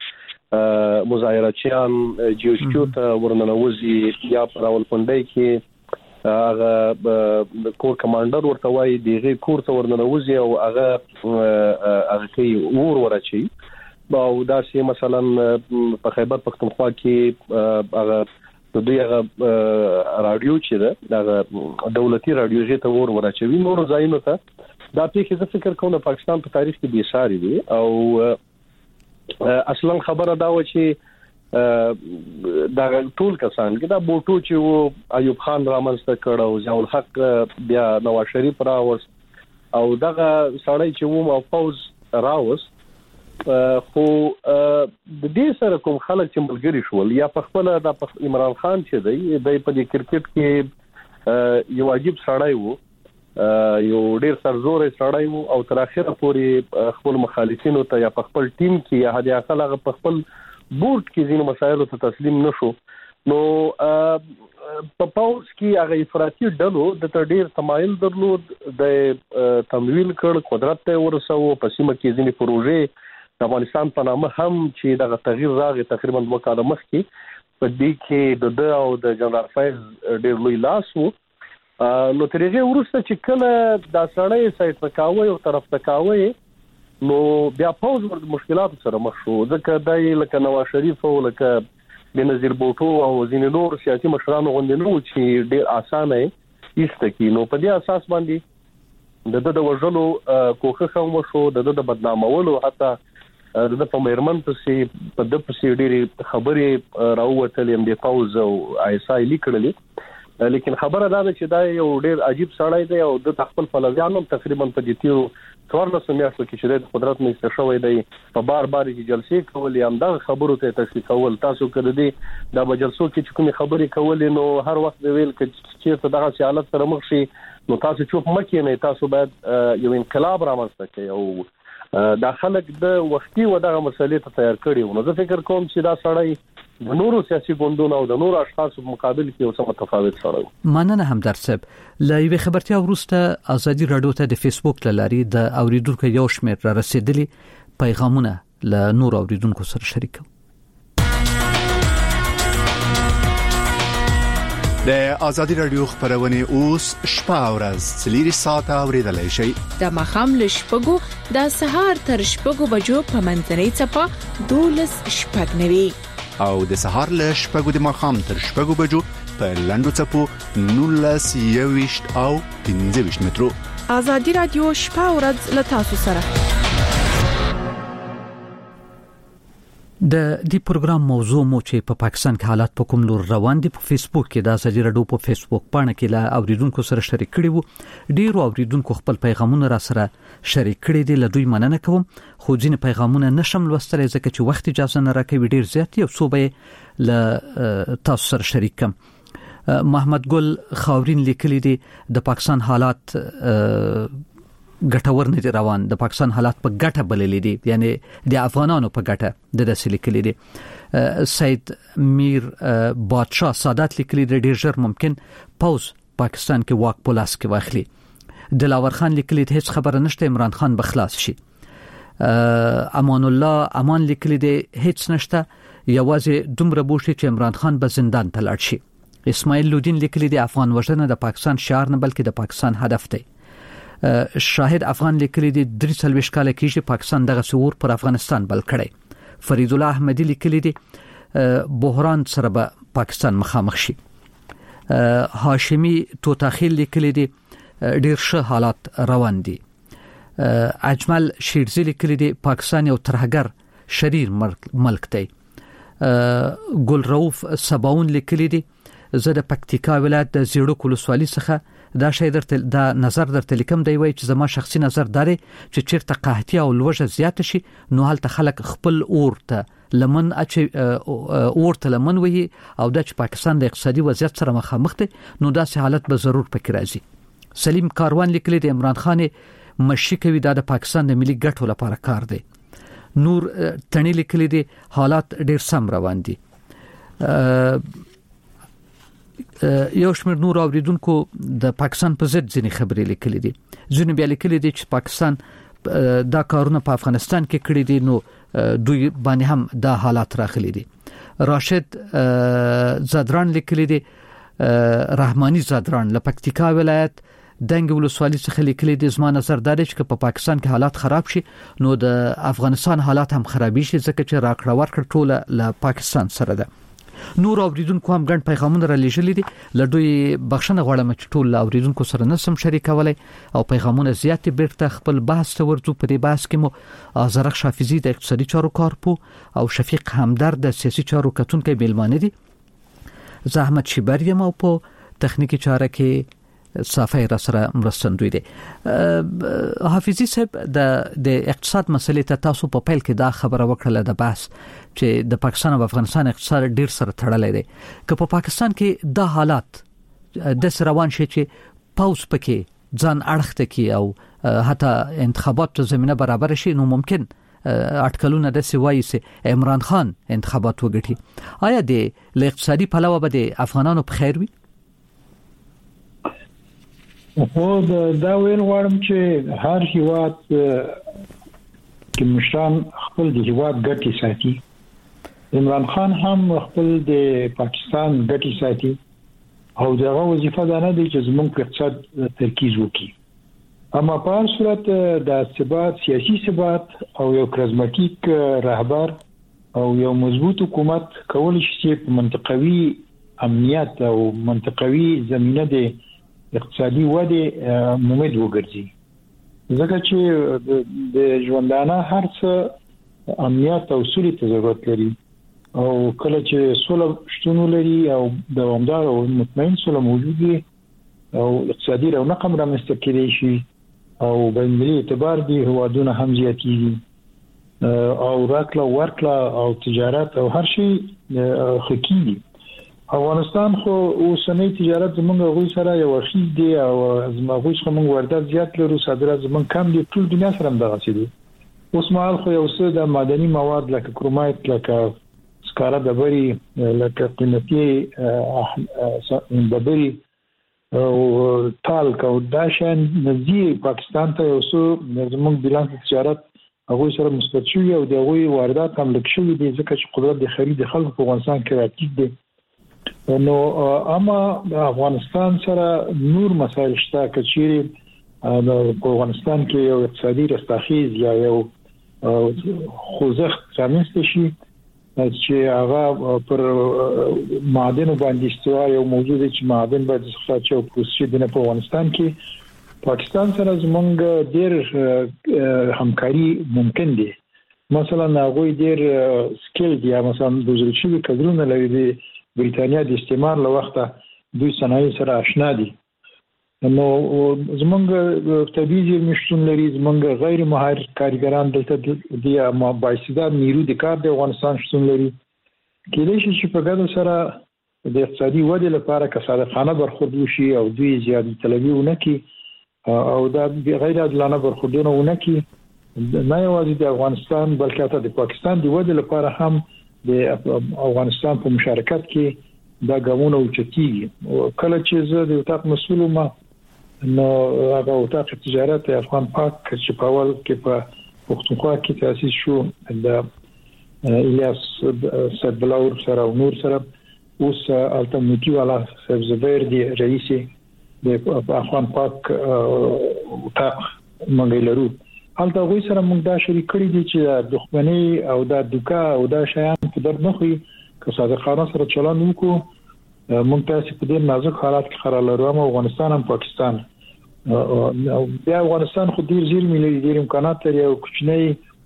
چې مظاهراتچیان جیوشکوت ورننوزي یا راولپنډي کې هغه کور کمانډر ورته وایي دیغه کور ته ورننوزي او هغه هغه کې ور ورچی او دا چې مثلا په خیبر پختونخوا کې هغه د دوی هغه رادیو چې ده هغه دولتي رادیو چې ته ور ورچوي نور ځایونو ته دا پیښه زه فکر کوم د پاکستان په تاریخ کې به ساري دي او اصلا خبره دا و چې دا ټول کسان کې دا بوټو چې و ایوب خان رامنځته کړ او ضیاء الحق بیا نواز شریف راوست او دغه سړی چې و او فوز راوست خو د دې سره کوم خلک چې ملګری شول یا په خپل د عمران خان چې دی د په کرکټ کې یو عجیب سړی و یو ډیر سرزوري سړی و او تر اخره پورې خپل مخالفینو ته یا په خپل ټیم کې یا هدي اخلاق په خپل بورډ کې ځینې مسایلو ته تسلیم نشو نو په پاوس کې هغه افراطي ډلو د تډیر تمایل درلود د تمویل کړ قدرت ته ورسو په سیمه کې ځینې پروژې د افغانستان په نامه هم چې دغه تغییر راغی تقریبا دوه کاله مخکې په دې کې د د او د جنرال فایز ډیر لوی لاس وو نو ترغه ورسته چې کله دا سړی سایت پکاوي او طرف پکاوي نو بیا پوز ور مشکلات سره مخ شو ځکه دای لکه نواز شریف او لکه بنظیر بوټو او ځینې نور سیاسي مشرانو غوندې نو چې ډیر اسانه ایسته کی نو په دې اساس باندې د د وژلو کوخه هم شو د د بدنامولو حتی د په مېرمن پسې په د پسې ډېری خبرې راووتلې هم د پاوز او ایسای لیکلې لیکن خبره دا ده چې دا یو ډېر عجیب سړی دی او د خپل فلزیانو تقریبا په دې تیرو څوارلس میاشتو کې چې د قدرت مې شوی دی په بار بار چې جلسې کولې هم دا خبرو ته تشریح کول تاسو کړی دی دا بجلسو کې چې کومې خبرې کولې نو هر وخت ویل چې دغه حالت سره مخ شي نو تاسو چوپ مکه نه تاسو باید یو انقلاب رامنځته کړئ او دا خلک د وختي و دغه مسلې ته تیار کړي نو زه فکر کوم چې دا سړی د نورو سیاسي ګوندونو او د نورو اشخاصو په مقابل کې یو څه متفاوت سره مننه همدرد صاحب لایوي خبرتیا وروسته ازادي رادیو ته د فیسبوک لاري د اوریدونکو یو شمېر را رسیدلی پیغامونه له نور اوریدونکو سره شریکو د ازادي رادیو خبرونه اوس شپه او ورځ څلوري ساعته اوریدلای شئ د مخام له شپږو د سهار تر شپږو بجو په منځنۍ چپه دولس شپږ نوي او د سهار له شپږو د مخام تر شپږو بجو په لندو چپو نولس یويشت او پنځه ویشت مترو ازادي رادیو شپه او ورځ له تاسو سره د دې پروګرام موضوع مو چې په پاکستان کې حالات په کوم لور روان دي په فیسبوک کې د ازادي رادیو په فیسبوک باندې کې لا اوریدونکو سره شریک کړي وو. ډیرو اوریدونکو خپل پیغامونه را سره شریک کړي دي. له دوی مننه کوم، خو ځینې پیغامونه نشم لوستلی ځکه چې وخت اجازه نه راکوي، ډیر زیات یو څو به له تاسو سره شریک کوم. محمد ګل خاورین لیکلي دي د پاکستان حالات ګټور نه دي روان، د پاکستان حالات په ګټه بللې دي، یعنی د افغانانو په ګټه د داسې لیکلي دي. سید میر بادشاه سادات لیکلي دي ډیر ژر ممکن پوز پاکستان کې واک په لاس کې واخلي. دلاور خان لیکلي دي هیڅ خبره نشته، عمران خان به خلاص شي. امان الله امان لیکلي دي هیڅ نشته، یوازې دومره بوشي چې عمران خان به زندان ته لاړ شي. اسماعیل لودین لیکلي دي افغان وژنه د پاکستان شعار نه بلکې د پاکستان هدف دی. شاهد افغان لیکلي دي درې څلوېښت کاله کېږي پاکستان دغه سور پر افغانستان بل کړی. فرید الله احمدی لیکلي دي بحران سره به پاکستان مخامخ شي. هاشمی توتاخیل لیکلي دي ډیر ښه حالات روان دي. اجمل شیرزی لیکلي دي پاکستان یو ترهګر شریر ملک دی. ګل رؤف سباون لیکلي دي زه د پکتیکا ولایت د زیړو ولسوالۍ څخه دا شی درته دا نظر درته لیکم دی، وای چې زما شخصي نظر داري چې چیرته قحطي او لوږه زیات شي نو هلته خلک خپل اورته لمن اچ اورته لمن وي او د پاکستان د اقتصادي وضعیت سره مخامخ دي نو داسې حالت به ضرور پکې راځي. سلیم کاروان لیکلی دی عمران خان مشي کوي دا د پاکستان د ملي ګټو لپاره کار دی. نور تڼي لیکلی دی حالات ډیر سم روان دي. یو شمېر نور اوریدونکو د پاکستان په ضد ځینې خبرې لیکلي دي. ځینې بیا لیکلي دي چې پاکستان دا کارونه په افغانستان کې کړي دي نو دوی باندې هم دا حالات راغلي دي. راشد زادران لیکلي دي رحماني زادران له پکتیکا ولایت دنګ ولسوالۍ څخه لیکلي دي زما نظر دا دی چې په پاکستان کې حالات خراب شي نو د افغانستان حالات هم خرابي شي ځکه چې راکړه ورکړه ټوله له پاکستان سره ده. نور اوریدونکو هم ګڼ پیغامونه را لېږلي دي، له دوی بخښنه غواړم چې ټول اوریدونکو سره نسم شریکولی او پیغامونه زیات بیرته خپل بحث ته ورځو. په دې بحث کې مو آزرق حافظي د اقتصادي چارو کارپو او شفیق همدرد د سیاسي چارو کتونکي میلمانه دي. زه احمد شیبر یم او په تخنیکی چاره کې صافی را سره مرستندوی دی. حافظي صاحب د د اقتصاد مسلې ته تاسو په پیل کې دا خبره وکړه د بحث چې د پاکستان او افغانستان اقتصاد ډیر سره تړلی دی. که په پاکستان کې دا حالات د روان شي چې پاوس پکې ځان اړخته کی او حتی انتخابات ته زمينه برابر شي نو ممکن اټکلونه د سوای سي عمران خان انتخابات وګټي. آیا د اقتصادي پلوه به د افغانانو په خیر وي؟ خو دا ویل غواړم چې هر هیواد کې مشران خپل د هیواد ګټې ساتي. عمران خان هم خپل د پاکستان ګټې ساتي او دغه وظیفه ده نه دی چې زموږ په اقتصاد ترکیز وکړي. اما په هر صورت د ثبات سیاسي ثبات او یو کریزماتیک رهبر او یو مضبوط حکومت کول شي چې منطقوي امنیت او منطقوي زمينه د اقتصادي وده مومد وګرځي. ځکه چې د ژوندانه هر څه امنیت او سولې ته ضرورت لري او کله چې سوله شتون لري او دوامدار او مطمئن سوله موجود وي او اقتصادي رونق هم رامنځته کېدای شي او بین المللي اعتبار دی هوادونه هم زیاتېږي او راکړه ورکړه او تجارت او هر شي خکې دي. افغانستان خو اوسنۍ تجارت زمونږ غوي سره یو اخیز دی او زموږ څخه موږ واردات زیات لرو، صادرات زمونږ کم دي، ټول دنیا سره هم دغه دي. اوس مهال خو یو څه د معدني مواد لکه کرومایت لکه سکاره ډبري لکه قیمتي ډبري او تالک او دا شان نزي پاکستان ته یو څه زمونږ بلانس تجارت هغه سره مثبت شوی او د غوي واردات هم لږ شوی دي ځکه چې قدرت د خرید خلکو په افغانستان کې راټیټ دي. نو اما افغانستان سره نور مسایل شته کچېری د افغانستان کې یو اقتصادي رستاخیز یا یو خوځښت رامنځته شي چې هغه پر معادن باندې استوا یو موضوع دی چې معادن باندې څه او پروسې د افغانستان کې پاکستان سره زمونږ ډېر همکاري ممکن دي مثلا هغه ډیر سکیل دی مثلا د زړشي کډرونه لري د بریټانیا د استعمار له وخته دوی صنایع سره آشنا دي نو زمونږ طبيعي زیرمشتون لري زمونږ غیر مهار کارګران دلته دي ما بایسیدا نیرو د کار د افغانستان شتون لري کله چې په ګډه سره د اقتصادي ودې لپاره کسادخانه برخورد وشي او دوی زیات طلبي ونکي او دا غیر عادلانه برخوردونه ونکي نه یوازې د افغانستان بلکې حتی د پاکستان د ودې لپاره هم د افغانستان په مشارکت کې دا ګامونه اوچتيږي کله چې زه د وټاق مسؤل ما نو هغه وټاق تجارت افغان پاک چې په اول کې په پښتونخوا کې تاسیس شو د الیاس سبلاور سره او نور سره اوس الټرنیټیو والا سبزبر دی رئیس د افغان پاک وټاق منګلرو حالته غوي سره موږ دا شریک کړی دي چې دښمنۍ او دا دوکا او دا شیان په در نه خو که صادقانه سره چلان وکړو موږ تاسو په دې نازک حالات کې قرار لرو او افغانستان هم پاکستان او بیا افغانستان خو ډیر ډیر ملي ډیر امکانات لري او کوچنی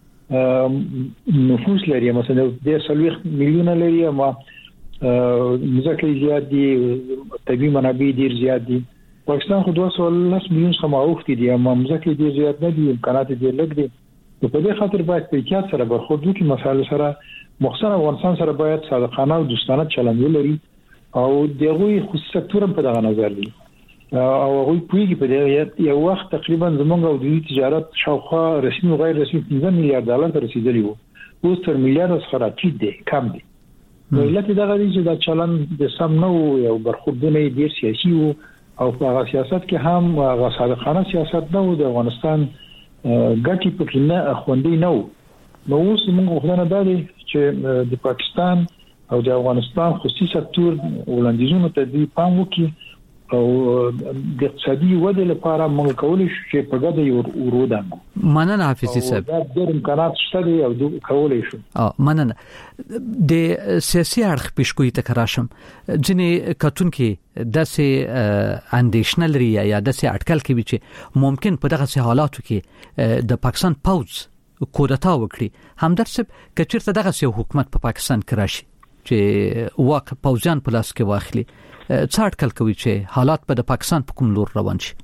نفوس لري مثلا د سلوخ میلیونه لري اما ځکه زیات دي طبي منابع ډیر زیات دي پاکستان خو دوه سوه لس میلیون څخه اوختي دي اما ځکه ډیر زیات نه دي امکانات ډیر لږ دي په دې خاطر باید په احتیاط سره برخورد وکړو مسایل سره مخصوصا افغانستان سره باید صادقانه او دوستانه چلند ولري او دغه خصوصي سکتور په دغه نظر دي او هغه پویږي په دې یو وخت تقریبا زمونږ او د تجارت شاوخوا رسمي او غیر رسمي پنځه میلیارډ ډالر ته رسیدلی وو اوس تر میلیارډ څخه راټیټ دي کم دي نو لکه دغه چې دا چلند د سم نو یو برخوردونه ډیر سیاسي وو او په هغه سیاست کې هم هغه صادقانه سیاست نه و د افغانستان ګټي پکې نه خوندې نه و نو اوس موږ غوښتنه ده چې د پاکستان او د افغانستان خصوصي سکتور وړاندیزونو ته دی پام وکړي او د اقتصادي ودې لپاره موږ کولای شو چې په ګډه یو ورودانو مننه حافظي صاحب دا د امکانات شته دی او د کولای شو اه مننه د سیاسي اړخ پیشګوئی ته کراشم ځنې کتون کې داسې اندیشنه لري یا داسې اټکل کوي چې ممکن په دغه حالاتو کې د پاکستان پوز کودتا وکړي همدرسب کچیرته دغه سیو حکومت په پاکستان کې راشي چې واک پوزیان په لاس کې واخلي څه اټکل کوي چې حالات په د پاکستان په کوم لور روان شي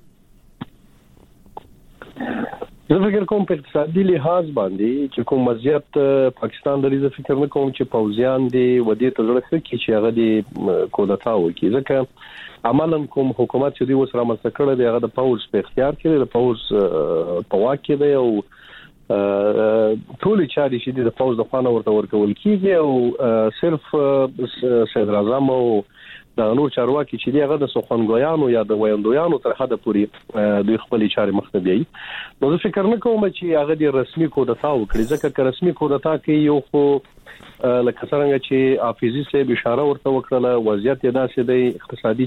زه فکر کوم په اقتصادي لحاظ باندې چې کوم مزیت پاکستان د ریزه فکر نه کوم چې پوزیان دی ودې ته ضرورت کې چې هغه دی کودتا وکړي ځکه عملاً کوم حکومت چې دی وسره مسله کړی دی هغه د پوز په اختیار کې دی د پوز په واک کې دی او ټول چاري چې د پوز د خانه ورته ورکول کیږي او صرف صدر اعظم او د نور چارواکي چې دی هغه د سخنګویانو یا د ویندویانو تر حده پورې دوی خپل چاري مخته بیاي نو زه فکر نه کوم چې هغه د رسمي کودتا وکړي ځکه چې رسمي کودتا کې یو خو لکه څنګه چې حافظي صاحب اشاره ورته وکړه وضعیت یې داسې دی اقتصادي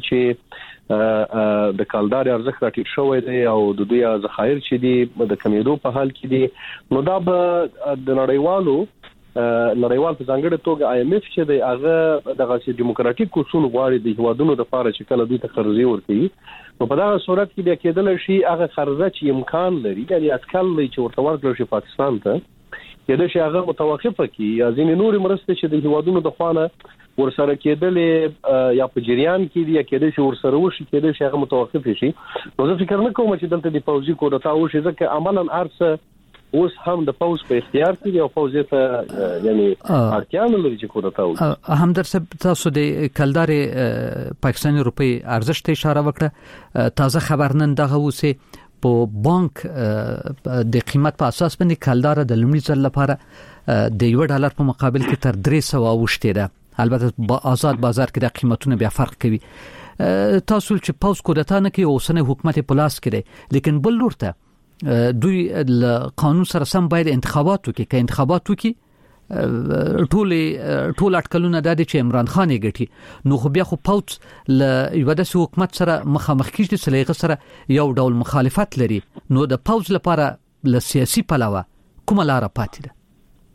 چې د کالدار ارزښت راټیټ شوی دی او د دوی ذخایر چې دی د کمیدو په حال کې دي نو دا به د نړیوالو نړیوال په ځانګړي توګه آی ایم ایف چې دی هغه دغه دیموکراتیک اصول غواړي د هوادونو لپاره چې کله دوی ته قرضې ورکړي نو په دا صورت کې بیا کېدل شي هغه قرضه چې امکان لري یعنی اټکل لري چې ورته ورکړل شي پاکستان ته کېدل شي هغه متوقفه کی یا ځینې نور مرسته چې د هوادونو د خوانه ورسره کېدل یا په جریان کې دی یا کېدل شي ورسره وشي کېدل شي هغه متوقف شي نو زه فکر نه کوم چې دلته د پوزي کودتا وشي ځکه عملاً ارسه اوس هم د پوز په اختیار کې او پوز ته یعنی اړتیا نه لري چې کودتا وکړي هم درسب تاسو د کلدار پاکستاني روپی ارزښت اشاره وکړه تازه خبر نن دغه وسه په بانک د قیمت په اساس باندې کلدار د لومړي ځل لپاره د یو ډالر په مقابل کې تر درې سوه وشته ده البته په آزاد بازار کې د قیمتونو بیا فرق کوي تاسو چې پوز کودتا نه کوي اوسنۍ حکومت په لاس کې دی لیکن بل لورته دوی قانون سره سم باید انتخابات وکړي که انتخابات وکړي ټول ټول اټکلونه د چې عمران خان یې ګټي نو خو بیا خو پوت ل یو د حکومت سره مخامخ کیږي چې لغه سره یو ډول مخالفت لري نو د پوز لپاره ل سیاسي پلاوه کومه لار پاتې ده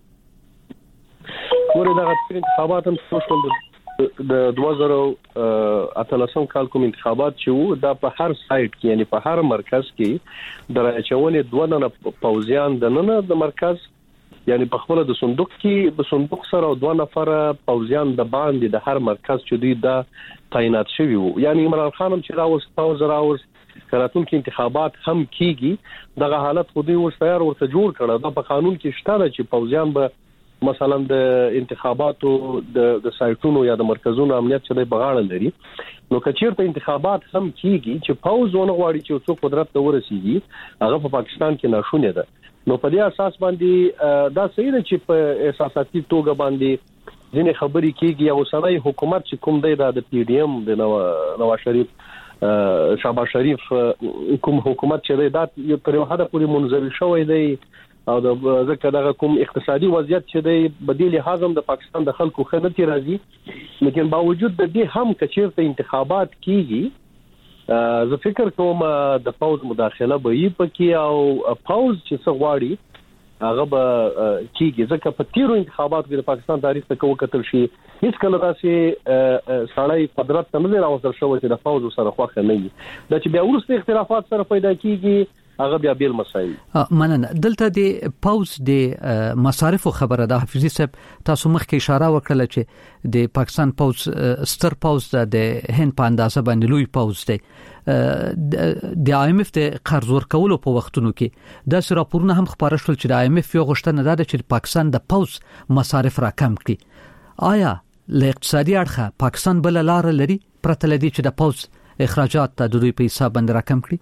ورته دغه انتخابات هم سوشل د دوه زره اتلسم کال کوم انتخابات چې وو دا په هر سایت کې یعنی په هر مرکز کې درچونه دوه نه پوزیان د نه د مرکز یعنی په خپل د صندوق کې په صندوق سره دوه نفر پوځیان د باندې د هر مرکز چې دوی د تعینات شوی وو. یعنی عمران خان هم چې راوس پوز راوس کاراتون کې انتخابات هم کیږي دغه حالت خو دوی ورسره ورته جوړ کړه. دا په قانون کې شته چې پوځیان به مثلا د انتخاباتو د د سایټونو یا د مرکزونو امنیت چې د بغاړه لري. نو کچیرته انتخابات هم کیږي چې پوځونه غواړي چې څو قدرت ته ورسیږي هغه په پاکستان کې ناشونه ده. نو په دې اساس باندې دا صحیح ده چې په اساساتي توګه باندې ځینې خبرې کیږي او سړی حکومت چې کوم دی د پی ډی ایم د نواز شریف شهباز شریف کوم حکومت چې دی دا یو تر یو حد پورې منځوي شوی دی او د ځکه دغه کوم اقتصادي وضعیت چې دی بدیل حزم د پاکستان د خلکو خدمت راځي لیکن باوجود د دې هم کچیرته انتخابات کیږي زه فکر کوم د پاوز مداخله به یې پکې او پاوز چې څه غواړي هغه به کیږي ځکه په تیرو انتخاباتو کې د پاکستان تاریخ ته کوم کتل شي هیڅ کله داسې سړی قدرت ته نه راوځل شو چې د پاوز سره خوښه نه وي دا چې بیا ورسته اختلافات سره پیدا کیږي هغه بیا بیل مسایل. مننه. دلته د پاوز د مصارفو خبره د حفیظي صاحب تاسو مخکې اشاره وکړه چې د پاکستان پاوز ستر پاوز د هند په اندازه باندې لوی پاوز دی. د آی ایم اف د قرض ورکولو په وختونو کې د راپورونه هم خبره شول چې د آی ایم اف یو غوښتنه ده چې پاکستان د پاوز مصارف راکم کړي. آیا له اقتصادي اړخه پاکستان بل لار لري پرته لدی چې د پاوز اخراجات د دوی په حساب باندې راکم کړي؟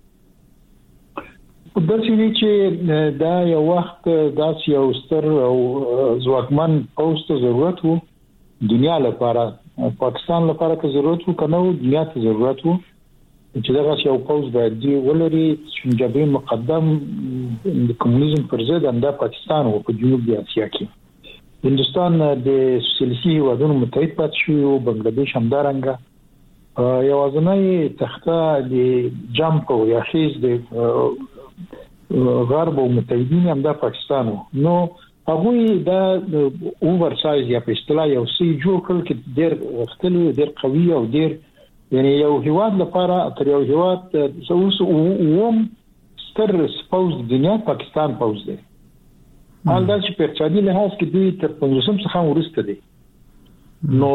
د سړي چې دا یو وخت داس یو ستر او ځواکمن پوسټ ضرورت وو دنیا لپاره پاکستان لپاره که ضرورت وو کنه دنیا ته ضرورت وو چې دا یو پوسټ باید دی ولري چې جبهه مقدم د کمونیزم پر ضد انده پاکستان او په جنوبي اسیا کې هندستان د سوسیالیستي هیوادونو متحد پاتې شو او بنگلاديش هم دارنګه یو ځنای تخته د جامپ او یا خیز د غرب او متحدین هم د پاکستان نو هغه دا اوور سایز یا په اصطلاح یو سی جوړ کړل چې ډېر وختلو ډېر قوي او ډېر یعنی یو هیواد لپاره تر یو هیواد اوس اوم ستر سپوز د دنیا پاکستان پوز دی. حال دا چې په اقتصادي لحاظ کې دوی تر پنځوسم څخه ورسته دي. نو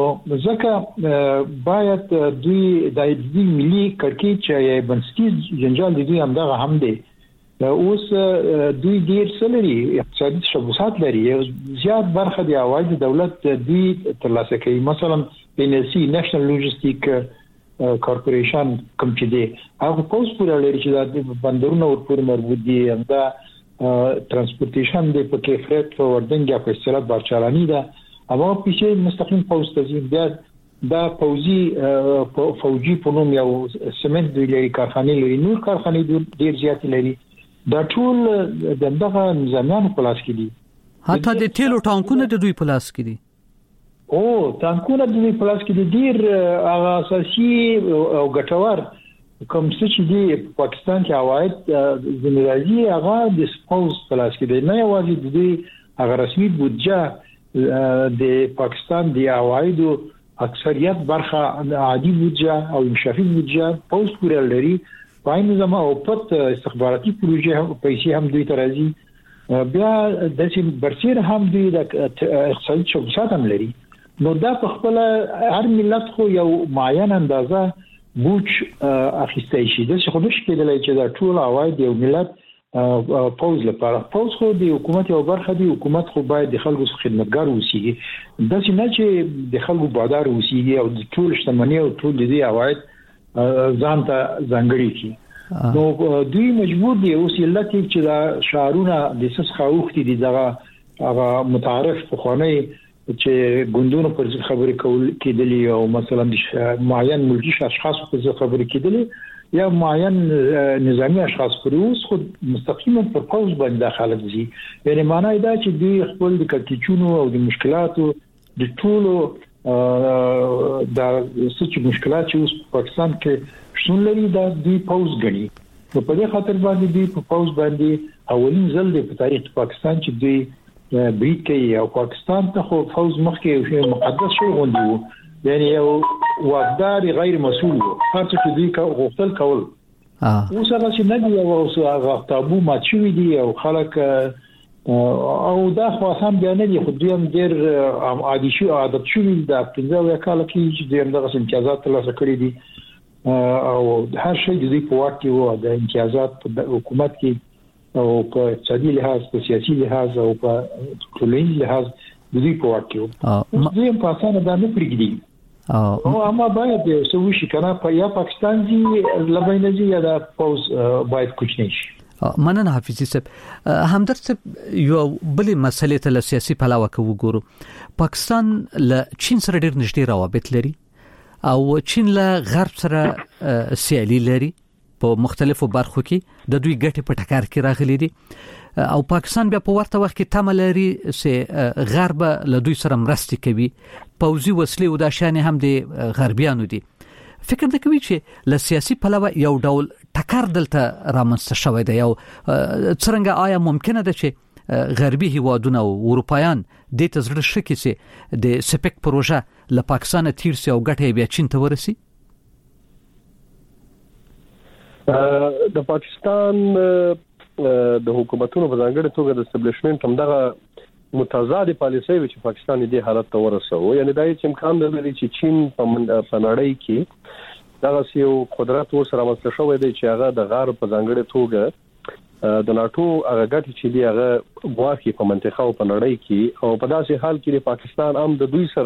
ځکه باید دوی د دې ملي کړکېچ چې بنسټیز جنجال دي هم دا هم دی اوس دوی ډیر سلري اقتصادي شبوسات لري زیات برخه د عواید دولت دوی ترلاسه کوي مثلا ان ال سی نېشنل لوجستیک کارپوریشن کوم چې دی هغه پوس پورې لري چې د بندرونو ورپورې مربوط دي دا ترانسپورتیشن د پکې فریټ فوردینګ یا په اصطلاح بارچالانی ده اما پیسې مستقیم پوس ته دا دا فوجي فوجي په نوم یو سمنټ د لري کارخانه لري نور کارخانه ډیر زیات لري دا ټول دغه نظامیانو په لاس کې دي حتی د تیلو ټانکونه د دوی په لاس کې دي او ټانکونه د دوی په لاس کې دي ډیر هغه اساسي او ګټور کوم څه چې دی پاکستان کې عواید زموږی هغه د سپوز په لاس کې دي نه یوازې د دوی هغه رسمي بودجه د پاکستان دی عوایدو اکثریت برخه عادي بودجه او انشافي بودجه پوسټ پورې لري پاین زما او پت استخباراتي پروژې پیسې هم دوی ترازی بیا د سیم برسیر هم دوی د اقتصادي شبکات هم لري نو دا په خپل هر ملت خو یو معین اندازه بوج اخیستای شي د څه خو نشي کېدلای چې دا ټول عواید یو ملت پوز لپاره پوز خو د حکومت یو برخه دی حکومت خو باید د خلکو خدمتګار اوسي د څه نه چې د خلکو بادار اوسي او د ټول شتمنۍ او ټول د عواید ځان ته ځانګړي کی نو دوی مجبور دي اوس علت چې دا شعارونه د سس خوختي دي دغه هغه متعارف په خانه چې ګوندونو پر خبرې کول کېدلی او مثلا معین ملکی اشخاص پر خبرې کېدلی یا معین نظامی اشخاص پر اوس خود مستقیما پر قوس باندې داخله دي یعنی معنی دا چې دوی خپل د کټیچونو او د مشکلاتو د ټولو دا څه مشکلات چې اوس په پاکستان کې شتون لري دا دوی پوز غني نو په دې خاطر باندې دوی په پوز باندې اولین ځل دی په تاریخ پاکستان چې دوی بریټ کوي او پاکستان ته خو پوز مخکې یو مقدس شی غوندي وو یعنی یو وادار غیر مسؤل هر څه چې دوی غوښتل کول اوس هغه چې نه دی او هغه تابو ماچوي دي او خلک او دا خو هم بیان دي خو دوی هم ډیر عادي شو عادت شو د پنځه کال کې چې د دغه امتیازات ترلاسه کړی دي او هر شي د دې په واک کې وو د امتیازات په حکومت کې او په اقتصادي لحاظ په سیاسي لحاظ او په ټولنیز لحاظ د دې په واک کې وو دوی په اسانه دا نه پرېږدي او اما باید سوي شي کنه په یا پاکستان دي لبنان دي یا د پوز باید کوچنی شي. مننه حافظي صاحب. همدرد صاحب یو بلې مسلې ته له سیاسي پلاوه کې وګورو. پاکستان له چین سره ډېر نږدې روابط لري او چین له غرب سره سیالي لري په مختلفو برخو کې د دوی ګټې په ټکر کې راغلي دي او پاکستان بیا په ورته وخت کې تمه لري چې غرب له دوی سره مرستې کوي پوځي وسلې او د شان هم د غربیانو دي. فکر د کوي چې له سیاسي پلوه یو ډول ټکر دلته رامنځته شوی دی او څنګه آیا ممکنه ده چې غربي هیوادونه او اروپایان د تزړه شکی سي د سپیک پروژه له پاکستان تیر سي او ګټه بیا چین ته ورسي؟ د پاکستان د حکومتونو په ځانګړي توګه د اسټابلیشمنت هم دغه متضاد پالیسي چې پاکستان دې حالت ته ورسوي یعنی دا چې امکان لري چې چین په نړۍ کې دغه یو قدرت ورسره مسله شوی دی چې هغه د غرب په ځانګړي توګه د ناتو هغه ګټې چې دی هغه واقعي په منطقه او په نړۍ کې او په داسې حال کې پاکستان هم د دوی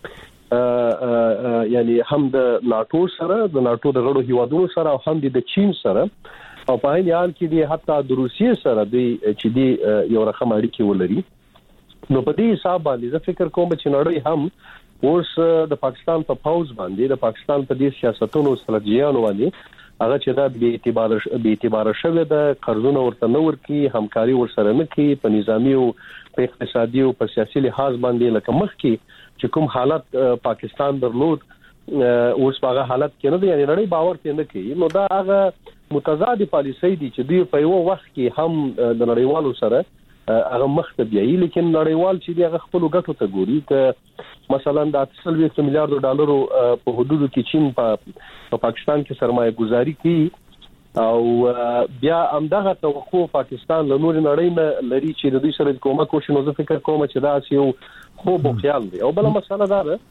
سره یعنی هم د ناتو سره د ناتو د غړو هیوادونو سره او هم د چین سره او په هغه حال کې دی حتی د روسیې سره دی چې دی یو رقم اړیکې ولري. نو په دې حساب باندې زه فکر کوم چې نړۍ هم اوس د پاکستان په پاوز باندې د پاکستان په دې سیاستونو استراتیژیانو باندې هغه چې دا به اعتبار به اعتبار شوه د قرضونو ورته نور کې همکاري ورسره نه کې په نظامی او په اقتصادي او په سیاسي لحاظ باندې لکه مخ کې چې کوم حالت پاکستان درلود اوس هغه حالت کې نه دی یعنی نړۍ باور کې نه کوي. نو دا هغه متضاد پالیسي دي چې دوی په یو وخت کې هم د نړیوالو سره هغه مخته بیاي لیکن نړیوال چې دی هغه خپل ګټو ته ګوري ک مثلا د اته سلوي میلیارډ ډالرو په حدودو کې چین په پاکستان کې سرمایه گذاري کوي او بیا همدغه توقع پاکستان له نور نړۍ نه لري چې د دوی سره کومک وشي. نو زه فکر کوم چې دا یو خوب خیال دی او بل مسله دا ده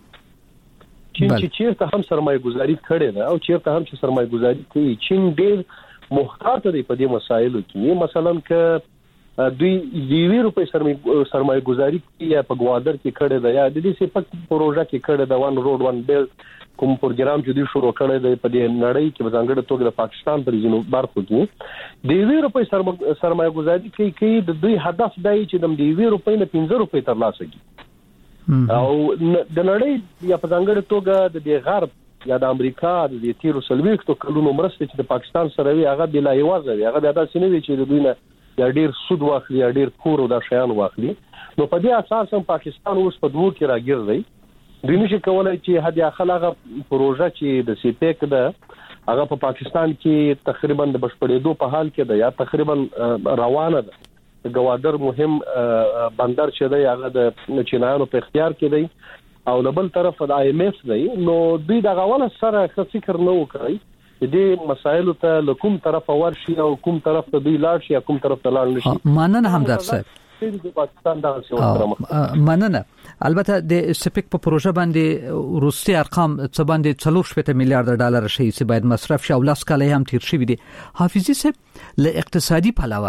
چین چې چیرته هم سرمایه گذاري کړي ده او چیرته هم چې سرمایه گذاري کوي چین ډېر محتاط دی په دې مسایلو کې مثلا ک دوی دیوی روپے سرمایه گذاری یا په گوادر کې کړه ده یا د دې سپک پروژه کې کړه ده وان روډ وان بیلټ کوم پروګرام چې دوی شروع کړی دی په دې نړۍ کې په ځانګړي توګه د پاکستان پر ځینو برخو کې دیوی روپے سرمایه گذاری کوي کې د دوی هدف دی چې د دیوی روپے نه پنځه روپے ترلاسه کړي او د نړۍ یا په ځانګړي توګه د غرب یا د امریکا د دې تیرو سلويکتو کلونو مرسته چې د پاکستان سره وی هغه بلا یوازې هغه د داسې نه وی چې د دوی نه یا ډیر سود واخلي یا ډیر کور او د شیان واخلي. نو په دې اساس هم پاکستان اوس په دوه کې راګیر دی دوی نشي کولای چې هدي اخلاغه پروژه چې د سیپیک ده هغه په پاکستان کې تقریبا د بشپړېدو په حال کې ده یا تقریبا روانه ده. گوادر مهم بندر چې دی هغه د چینایانو په اختیار کې دی او له بل طرف د آی ایم ایف دی. نو دوی د غواله سره فکر نه وکړي دې مسایلو ته له کوم طرف ورشي او کوم طرف ته دوی لاړ شي او کوم طرف ته لاړ نشي. مننه همدرد صاحب. د پاکستان د سیاست مننه. البته د سپیک په پروژه باندې روسي ارقام څه باندې څلور شپږ میلیارډ ډالر شي چې باید مصرف شي او لاس کاله هم تیر شي دي. حافظي صاحب له اقتصادي پلوه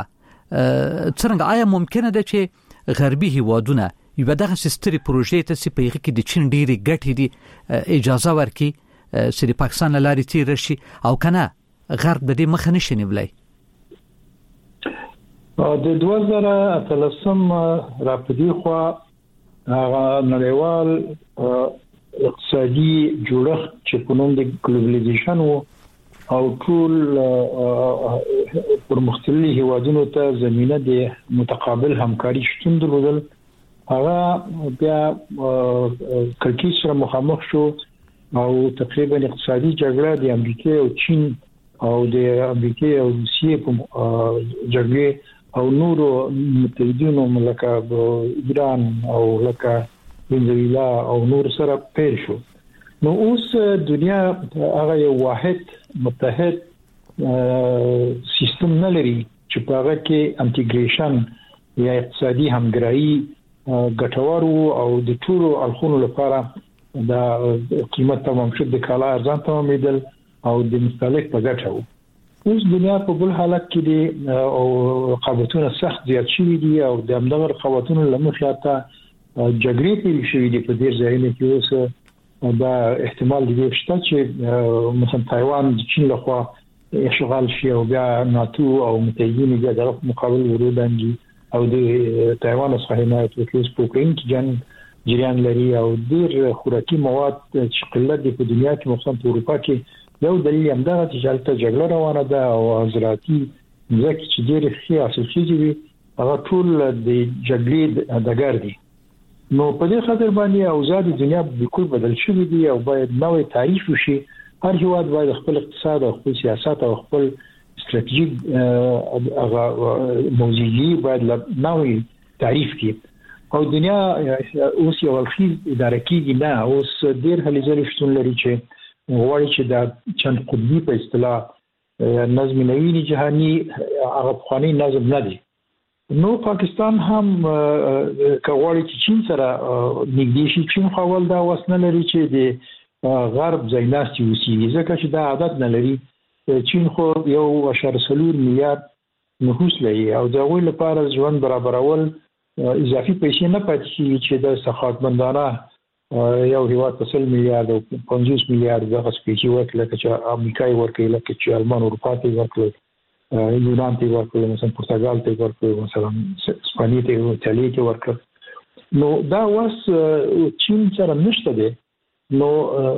څنګه آیا ممکنه ده چې غربي هیوادونه یو دغه سیستري پروژې ته سي په کې د چین ډېری ګټې دي اجازه ورکړي چې د پاکستان لاري تیر شي او کنه غرب د دې مخه نشي نیولای؟ د دوه زره اتلسم راپدې خو هغه نړیوال اقتصادي جوړښت چې په نوم د ګلوبلایزیشن او ټول پر مختلفو هیوادونو ته زمينه د متقابل همکاري شتون درلودل هغه بیا کلکی سره مخامخ شو او تقریبا اقتصادي جګړه د امریکا او چین او د امریکا او روسیې په جګړه او نورو متحدینو مملکت ایران او لکه وینزویلا او نور سره پیل شو. نو اوس دنیا هغه یو واحد متحد سیستم نه لري چې په هغه کې انټیګریشن یا اقتصادي همګرایي ګټور او د ټولو اړخونو لپاره د قیمت تمام شد د کالا ارزان تمامېدل او د مستهلک په ګټه وو. اوس دنیا په بل حالت کې دي او رقابتونه سخت زیات شوي دي او د همدغه رقابتونو له مخې ته جګړې پیل شوې دي په ډېر ځایونو کې. اوس دا احتمال دی شته چې مثلا تایوان د چین لخوا اشغال شي او بیا ناتو او متحدین بیا د مقابل ورودانګي او د تایوان څخه حمایت وکړي په اوکراین کې جنگ جریان لري او ډېر خوراکي مواد چې قلت دي په دنیا کې مخصوصا په اروپا کې یو دلیل هم دا چې هلته جګړه روانه ده او زراعتي ځکه چې ډېر ښه حاصل کیږي هغه ټول د جګړې دګر دي. نو په دې خاطر باندې اوضاع د دنیا بالکل بدل شوې دي او باید نوې تعریف وشي. هر هیواد باید خپل اقتصاد او خپل سیاست او خپل استراتیژیک هغه موضوعي باید نوې تعریف کړي او دنیا اوس یو الخیز اداره کیږي نه. اوس ډېر هلې ځلې شتون لري چې غواړي چې دا چند قطبي په اصطلاح نظم نویني جهاني هغه پخوانی نظم نه دی. نو پاکستان هم کغواړي چې چین سره نږدې شي. چین خپل دا وسنه لري چې د غرب ځایناستي وسیږي ځکه چې دا عادت نه لري. چین خو یو اشاره سلور میلیارډ نفوس لري او د غوي لپاره ژوند برابرول اضافي پیسې نه پاتې شي چې د سخاوتمندانه یو هیواد په سل میلیارډ او پنځوس میلیارډ دغه سپیچي ورکړي چې امریکای ورکړي لکه چې المان اروپا ته ورکړي یونان ته ورکړي مثلا پرتګال ته ورکړي مثلا اسپانیا ته ایتالیا ته ورکړي. نو دا واس چین سره نشته دي. نو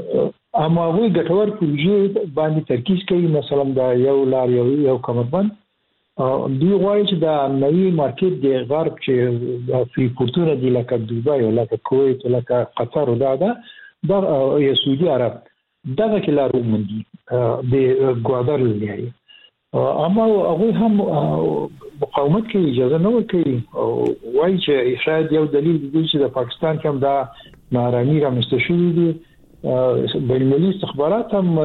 هغه ګټور پروژې باندې ترکیز کوي مثلا دا یو لار یو یو کمربند دوی غواړي چې دا نوی مارکیټ دی غرب چې فری پورتونه دی لکه دوبای او لکه کویت او لکه قطر او دا دا د سعودي عرب دغه کې لارو مندي د ګوادر لري. اما هغه هم مقاومت کوي اجازه نه ورکوي او وایي چې شاید یو دلیل دی چې د پاکستان کې هم دا نارامي رامنځته شوې دي. بین المللي استخبارات هم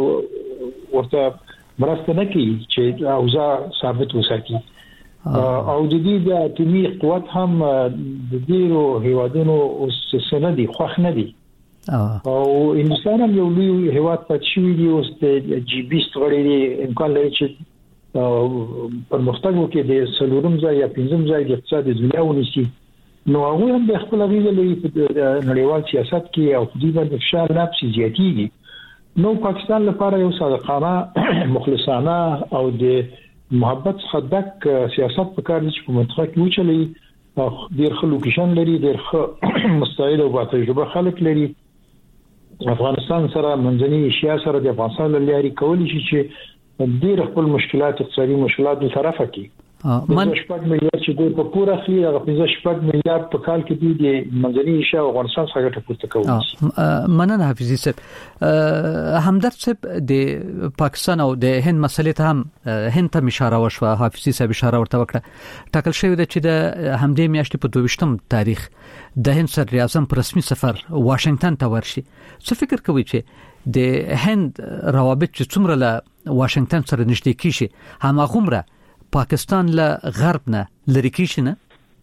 ورته مرسته نه کوي چې اوضاع ثابت وساتي او د دې د اټومي قوت هم د ډیرو هیوادونو سندي خوښ نه دي او هندستان هم یو لوی هیواد پاتې شوی دی. اوس د جی بیست غړي امکان لري چې پرمختګ وکړي د سلورم ځای یا پنځم ځای د اقتصاد دنیا ونیسي. نو هغه هم د خپل غیږ لري په نړیوال سیاست کې او د دې باندې فشار نفسي زیاتېږي. نو پاکستان لپاره یو صادقانه مخلصانه او د محبت څخه ډک سیاست پکار دي چې په منطقه کې وچلي. ډېر ښه لوکیشن لري ډېر ښه مستعد او با تجربه خلک لري. افغانستان سره منځنۍ ایشیا سره د افغانستان له لارې کولی شي چې ډېر خپل مشکلات اقتصادي مشکلات د طرفه کې من شپږ میلیارډ چې دوی په پوره خلی هغه پنځه شپږ میلیارډ په کال کې دوی د منځنۍ ایشیا او افغانستان څخه ګټه پورته کوي. مننه حافظي صاحب. همدرد صاحب د پاکستان او د هند مسلې ته هم هند ته اشاره وشوه. حافظي صاحب اشاره ورته وکړه. ټاکل شوی دی چې د همدې میاشتې په دویشتم تاریخ د هند صدر اعظم په رسمي سفر واشنگټن ته ورشي. څه فکر کوي چې د هند روابط چې څومره له واشنگټن سره نږدې کیږي هماغومره پاکستان له غرب نه لری کیږي نه؟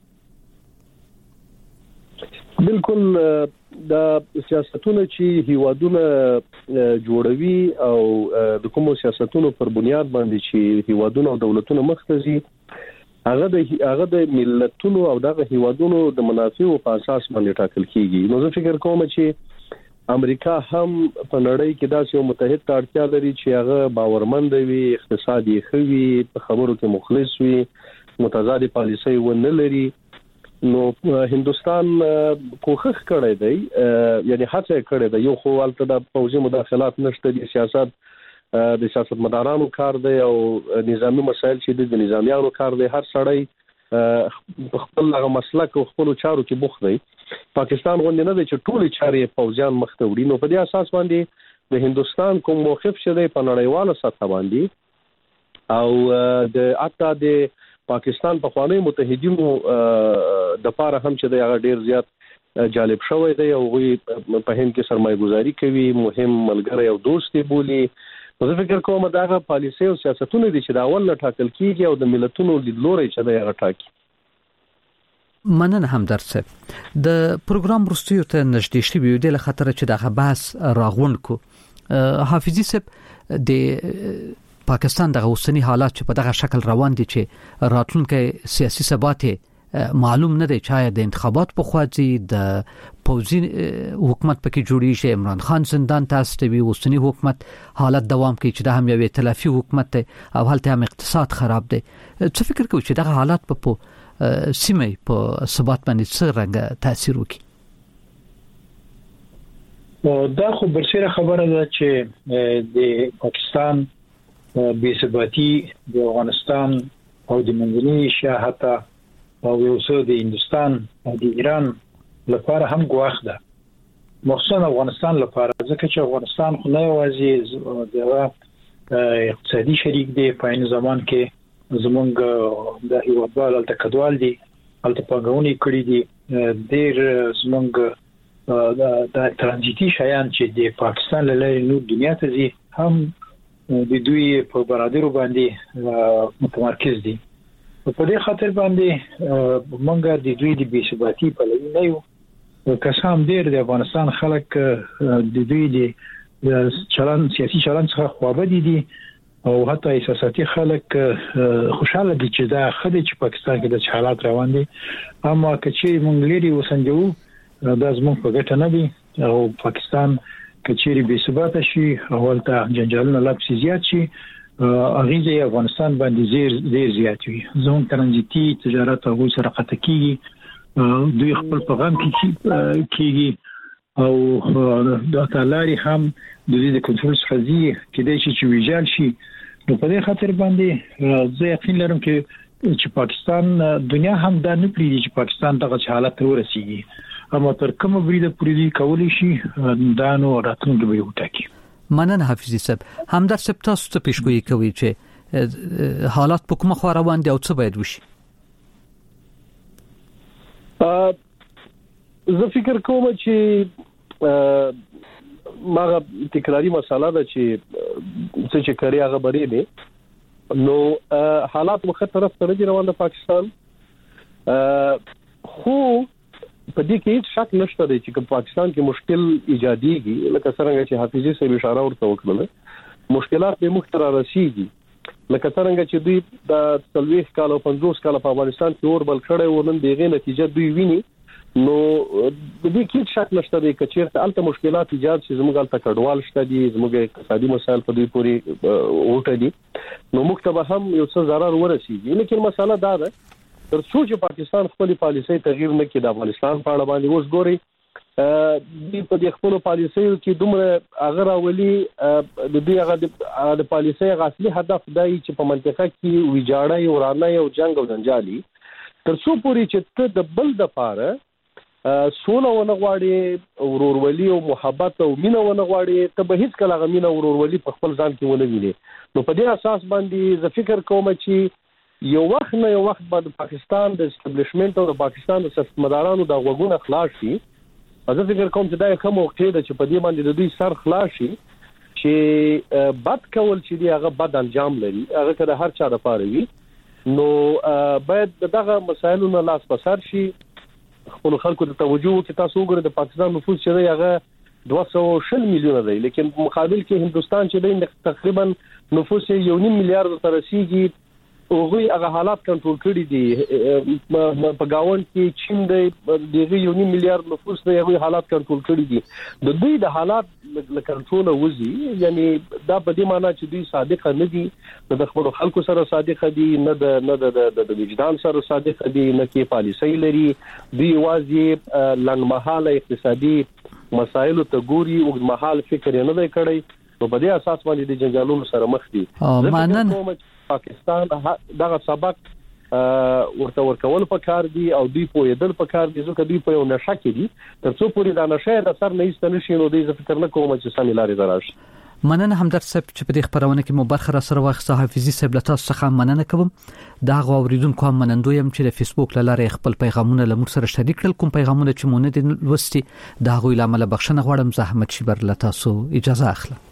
بالکل د سیاستونو چې هیوادونه جوړوي او د کومو سیاستونو پر بنیاد باندې چې هیوادونه او دولتونه مختزي هغه د هغه د ملتونو او د هیوادونو د منافعو په اساس باندې ټاکل کیږي. نو زه فکر کوم چې امریکا هم په نړۍ کې داسې یو متحد ته اړتیا لري چې هغه باورمند وي، اقتصادي خوي، په خبرو کې مخلص وي، متضاد پالیسي ونه لري. نو هندستان کوښښ کړی دی یعنی هڅه کړې ده. یو خو البته د پوځي مداخلات نشته دي، سیاست د سیاستمدارانو کار دی او نظامی مسایل چې د نظامیانو کار دی. هر سړی په خپل هغه مسلک او خپل چارو کې بوخت دی. پاکستان غوښنه نه دی چې ټول چارې پوځیان مخته وړي. نو په دې اساس باندې د هندستان کوم موقف شته په نړیواله سطح باندې او د اتا د پاکستان په خوانی متحدینو د پاره هم چې د هغه ډیر زیات جالب شوی دی او غوي په هند کې سرمایه گذاري کوي، مهم ملګری او دوست دی بولی. زه فکر کوم دا پالیسي او سیاستونه دي چې دا اول نه ټاکل کیږي او د ملتونو لیدلوري چې دا هغه ټاکي. مننه همدرد صاحب. د پروګرام وروستیو ته نږدې شوي د خطر چې دغه بحث راغون کو حافظي صاحب د پاکستان دغه اوسنی حالات چې په دغه شکل روان دي چې راتلونکي سیاسي ثبات معلوم نه دی چې د انتخابات په خواځي د پوزي حکومت پکې جوړی شي عمران خان زندان ته استوي اوسنی حکومت حالت دوام کوي چې د هم یو ائتلافي حکومت دی او هلته هم اقتصاد خراب دی. څه فکر کوي چې دغه حالات په سیمه په ثبات باندې څه رنګ تاثیر وکړي؟ دا خو برسره خبره ده چې د پاکستان بې ثباتی د افغانستان او د منځنۍ ایشیا حتی او یو څه د هندستان او د ایران لپاره هم ګواښ ده، مخصوصا افغانستان لپاره، ځکه چې افغانستان خو نه یوازې د اقتصادي شریک دی، په عین زمان کې زمونږ د هیوادوال الته کډوال دي، الته پنګونی کړی دي، ډېر زمونږ د ترانزیتي شیان چې د پاکستان له لارې نور دنیا ته ځي هم د دوی په برادرو باندې متمرکز دي. په دې خاطر باندې مونږ د دوی د بې ثباتی په لور نه یو، کسان ډېر د افغانستان خلک د دوی د چلن سیاسي چلن څخه خوابدي دي او حتی احساساتي خلک خوشاله دي چې دا خدای چې پاکستان کې د حالات روان دي، اما کچې مونږ لري وسنجو دا زموږ په ګټه نه دي او پاکستان کچېری بې ثبات شي او ولته جنجالونه لا پسې زیات شي، اغیزه افغانستان باندې زیر ډیر زیات وي. زموږ ترانزیتي تجارت او سره قطع کیږي، دوی خپل پیغام کې کیږي او د تعالی هم د دې د کنټرول څخه ځي کېدای شي چې ویجال شي. نو په دې خاطر باندې زه یقین لرم کې چې پاکستان دنیا هم دا نه پریږدي چې پاکستان دغه حالت ته ورسیږي، اما تر کومه بریده پوری کولی شي دا نو راتلونکي به وټاکي. مننه حافظي صاحب. همدرد صاحب تاسو ته پیشګویي کوي چې حالات په کومه خوا روان دي او څه باید وشي؟ زه فکر کوم چې ماغه تکراری مسله ده چې څه چې کړی هغه بری دی، نو حالات مخه طرف ته دی روان د پاکستان، خو په دې کې هیڅ شک نشته دی چې پاکستان کې مشکل ایجاديږي، لکه څنګه چې حافظي صاحب اشاره ورته وکړه، مشکلات به مختلف راشيږي، لکه څنګه چې دوی د څلويخ کال او پنځوس کال په افغانستان کې اور بل کړي ورن دیغه نتیجه دوی ویني، نو د دې کې هیڅ شک نشته دی چې چیرته الته مشکلات ایجاد شي، زموږ الته کډوال شته دي، زموږ اقتصادي مسایل په دوی پورې وټه دي، نو مکتب هم یو څه ضرر ورسیږي. لیکن مسله دا ده تر څو چې پاکستان خپل پالیسي تغییر نه کړي د افغانستان په اړه باندې اوس ګوري د په خپل پالیسي کې دومره اگر اولی د دې هغه د پالیسي غاصلي هدف دی چې په منطقه کې ویجاړه ورانه او جنگ او جنجالي، تر څو پورې چې ته د بل د پاره سوله ونه غواړي، ورورولي او محبت او مینه ونه غواړي، ته به هیڅ کله غمینه ورورولي په خپل ځان کې ونه ویني. نو په دې اساس باندې زه فکر کوم چې یو وخت نه یو وخت بعد پاکستان د اسټابلیشمنت او د پاکستان د سیاستمدارانو د غوګونه خلاص شي. زه فکر کوم چې دا کوم وخت دی چې په دې باندې د دوی سر خلاص شي چې بد کول چې دی هغه بد انجام لري، هغه کله هر چا لپاره وي. نو باید دغه مسایلو نه لاس پسار شي، خپل خلکو ته توجه وکړي. تاسو وګورئ د پاکستان نفوس چې دی هغه دوه سوه او شل میلیونه دی، لیکن مقابل کې هندستان چې دی تقریبا نفوس یو نیم میلیارډ ته رسیدي، اوغوی هغه حالات کنټرول کړی دي. په گاوند کې چین دی دغه یو نیم میلیارډ نفوس دی، هغه حالات کنټرول کړی دي. د دوی د حالات له کنټرول وځي، یعنی دا په دې معنی چې دوی صادق نه دي، د خپل خلکو سره صادق دي، نه د نه د وجدان سره صادق دي، نه کې پالیسي لري. دوی واځي لنګمحاله اقتصادي مسایلو ته ګوري، او مهال فکر نه دی کړی، نو په دې اساس باندې د جنجالونو سره مخ دي. مانن پاکستان دغه سبق ورته ورکول پکار دي او دوی په یدل پکار دي، ځکه دوی په یو نشه کې دي. تر څو پورې دا نشه د سر نه ایستل شي، نو دوی فکر نه کوم چې سمې لارې دراشي. مننه همدرد صاحب چې په دې خبرونه کې مو برخه را سره واخیسته. حافظي صاحب له تاسو څخه مننه کوم. دا غو اوریدونکو هم منندوی يم چې د فیسبوک لاره خپل پیغامونه له موږ سره شریک کړل. کوم پیغامونه چې مونږ نه لوستي دا غو لامل بخښنه غواړم. زحمت شي بر له تاسو اجازه اخلم.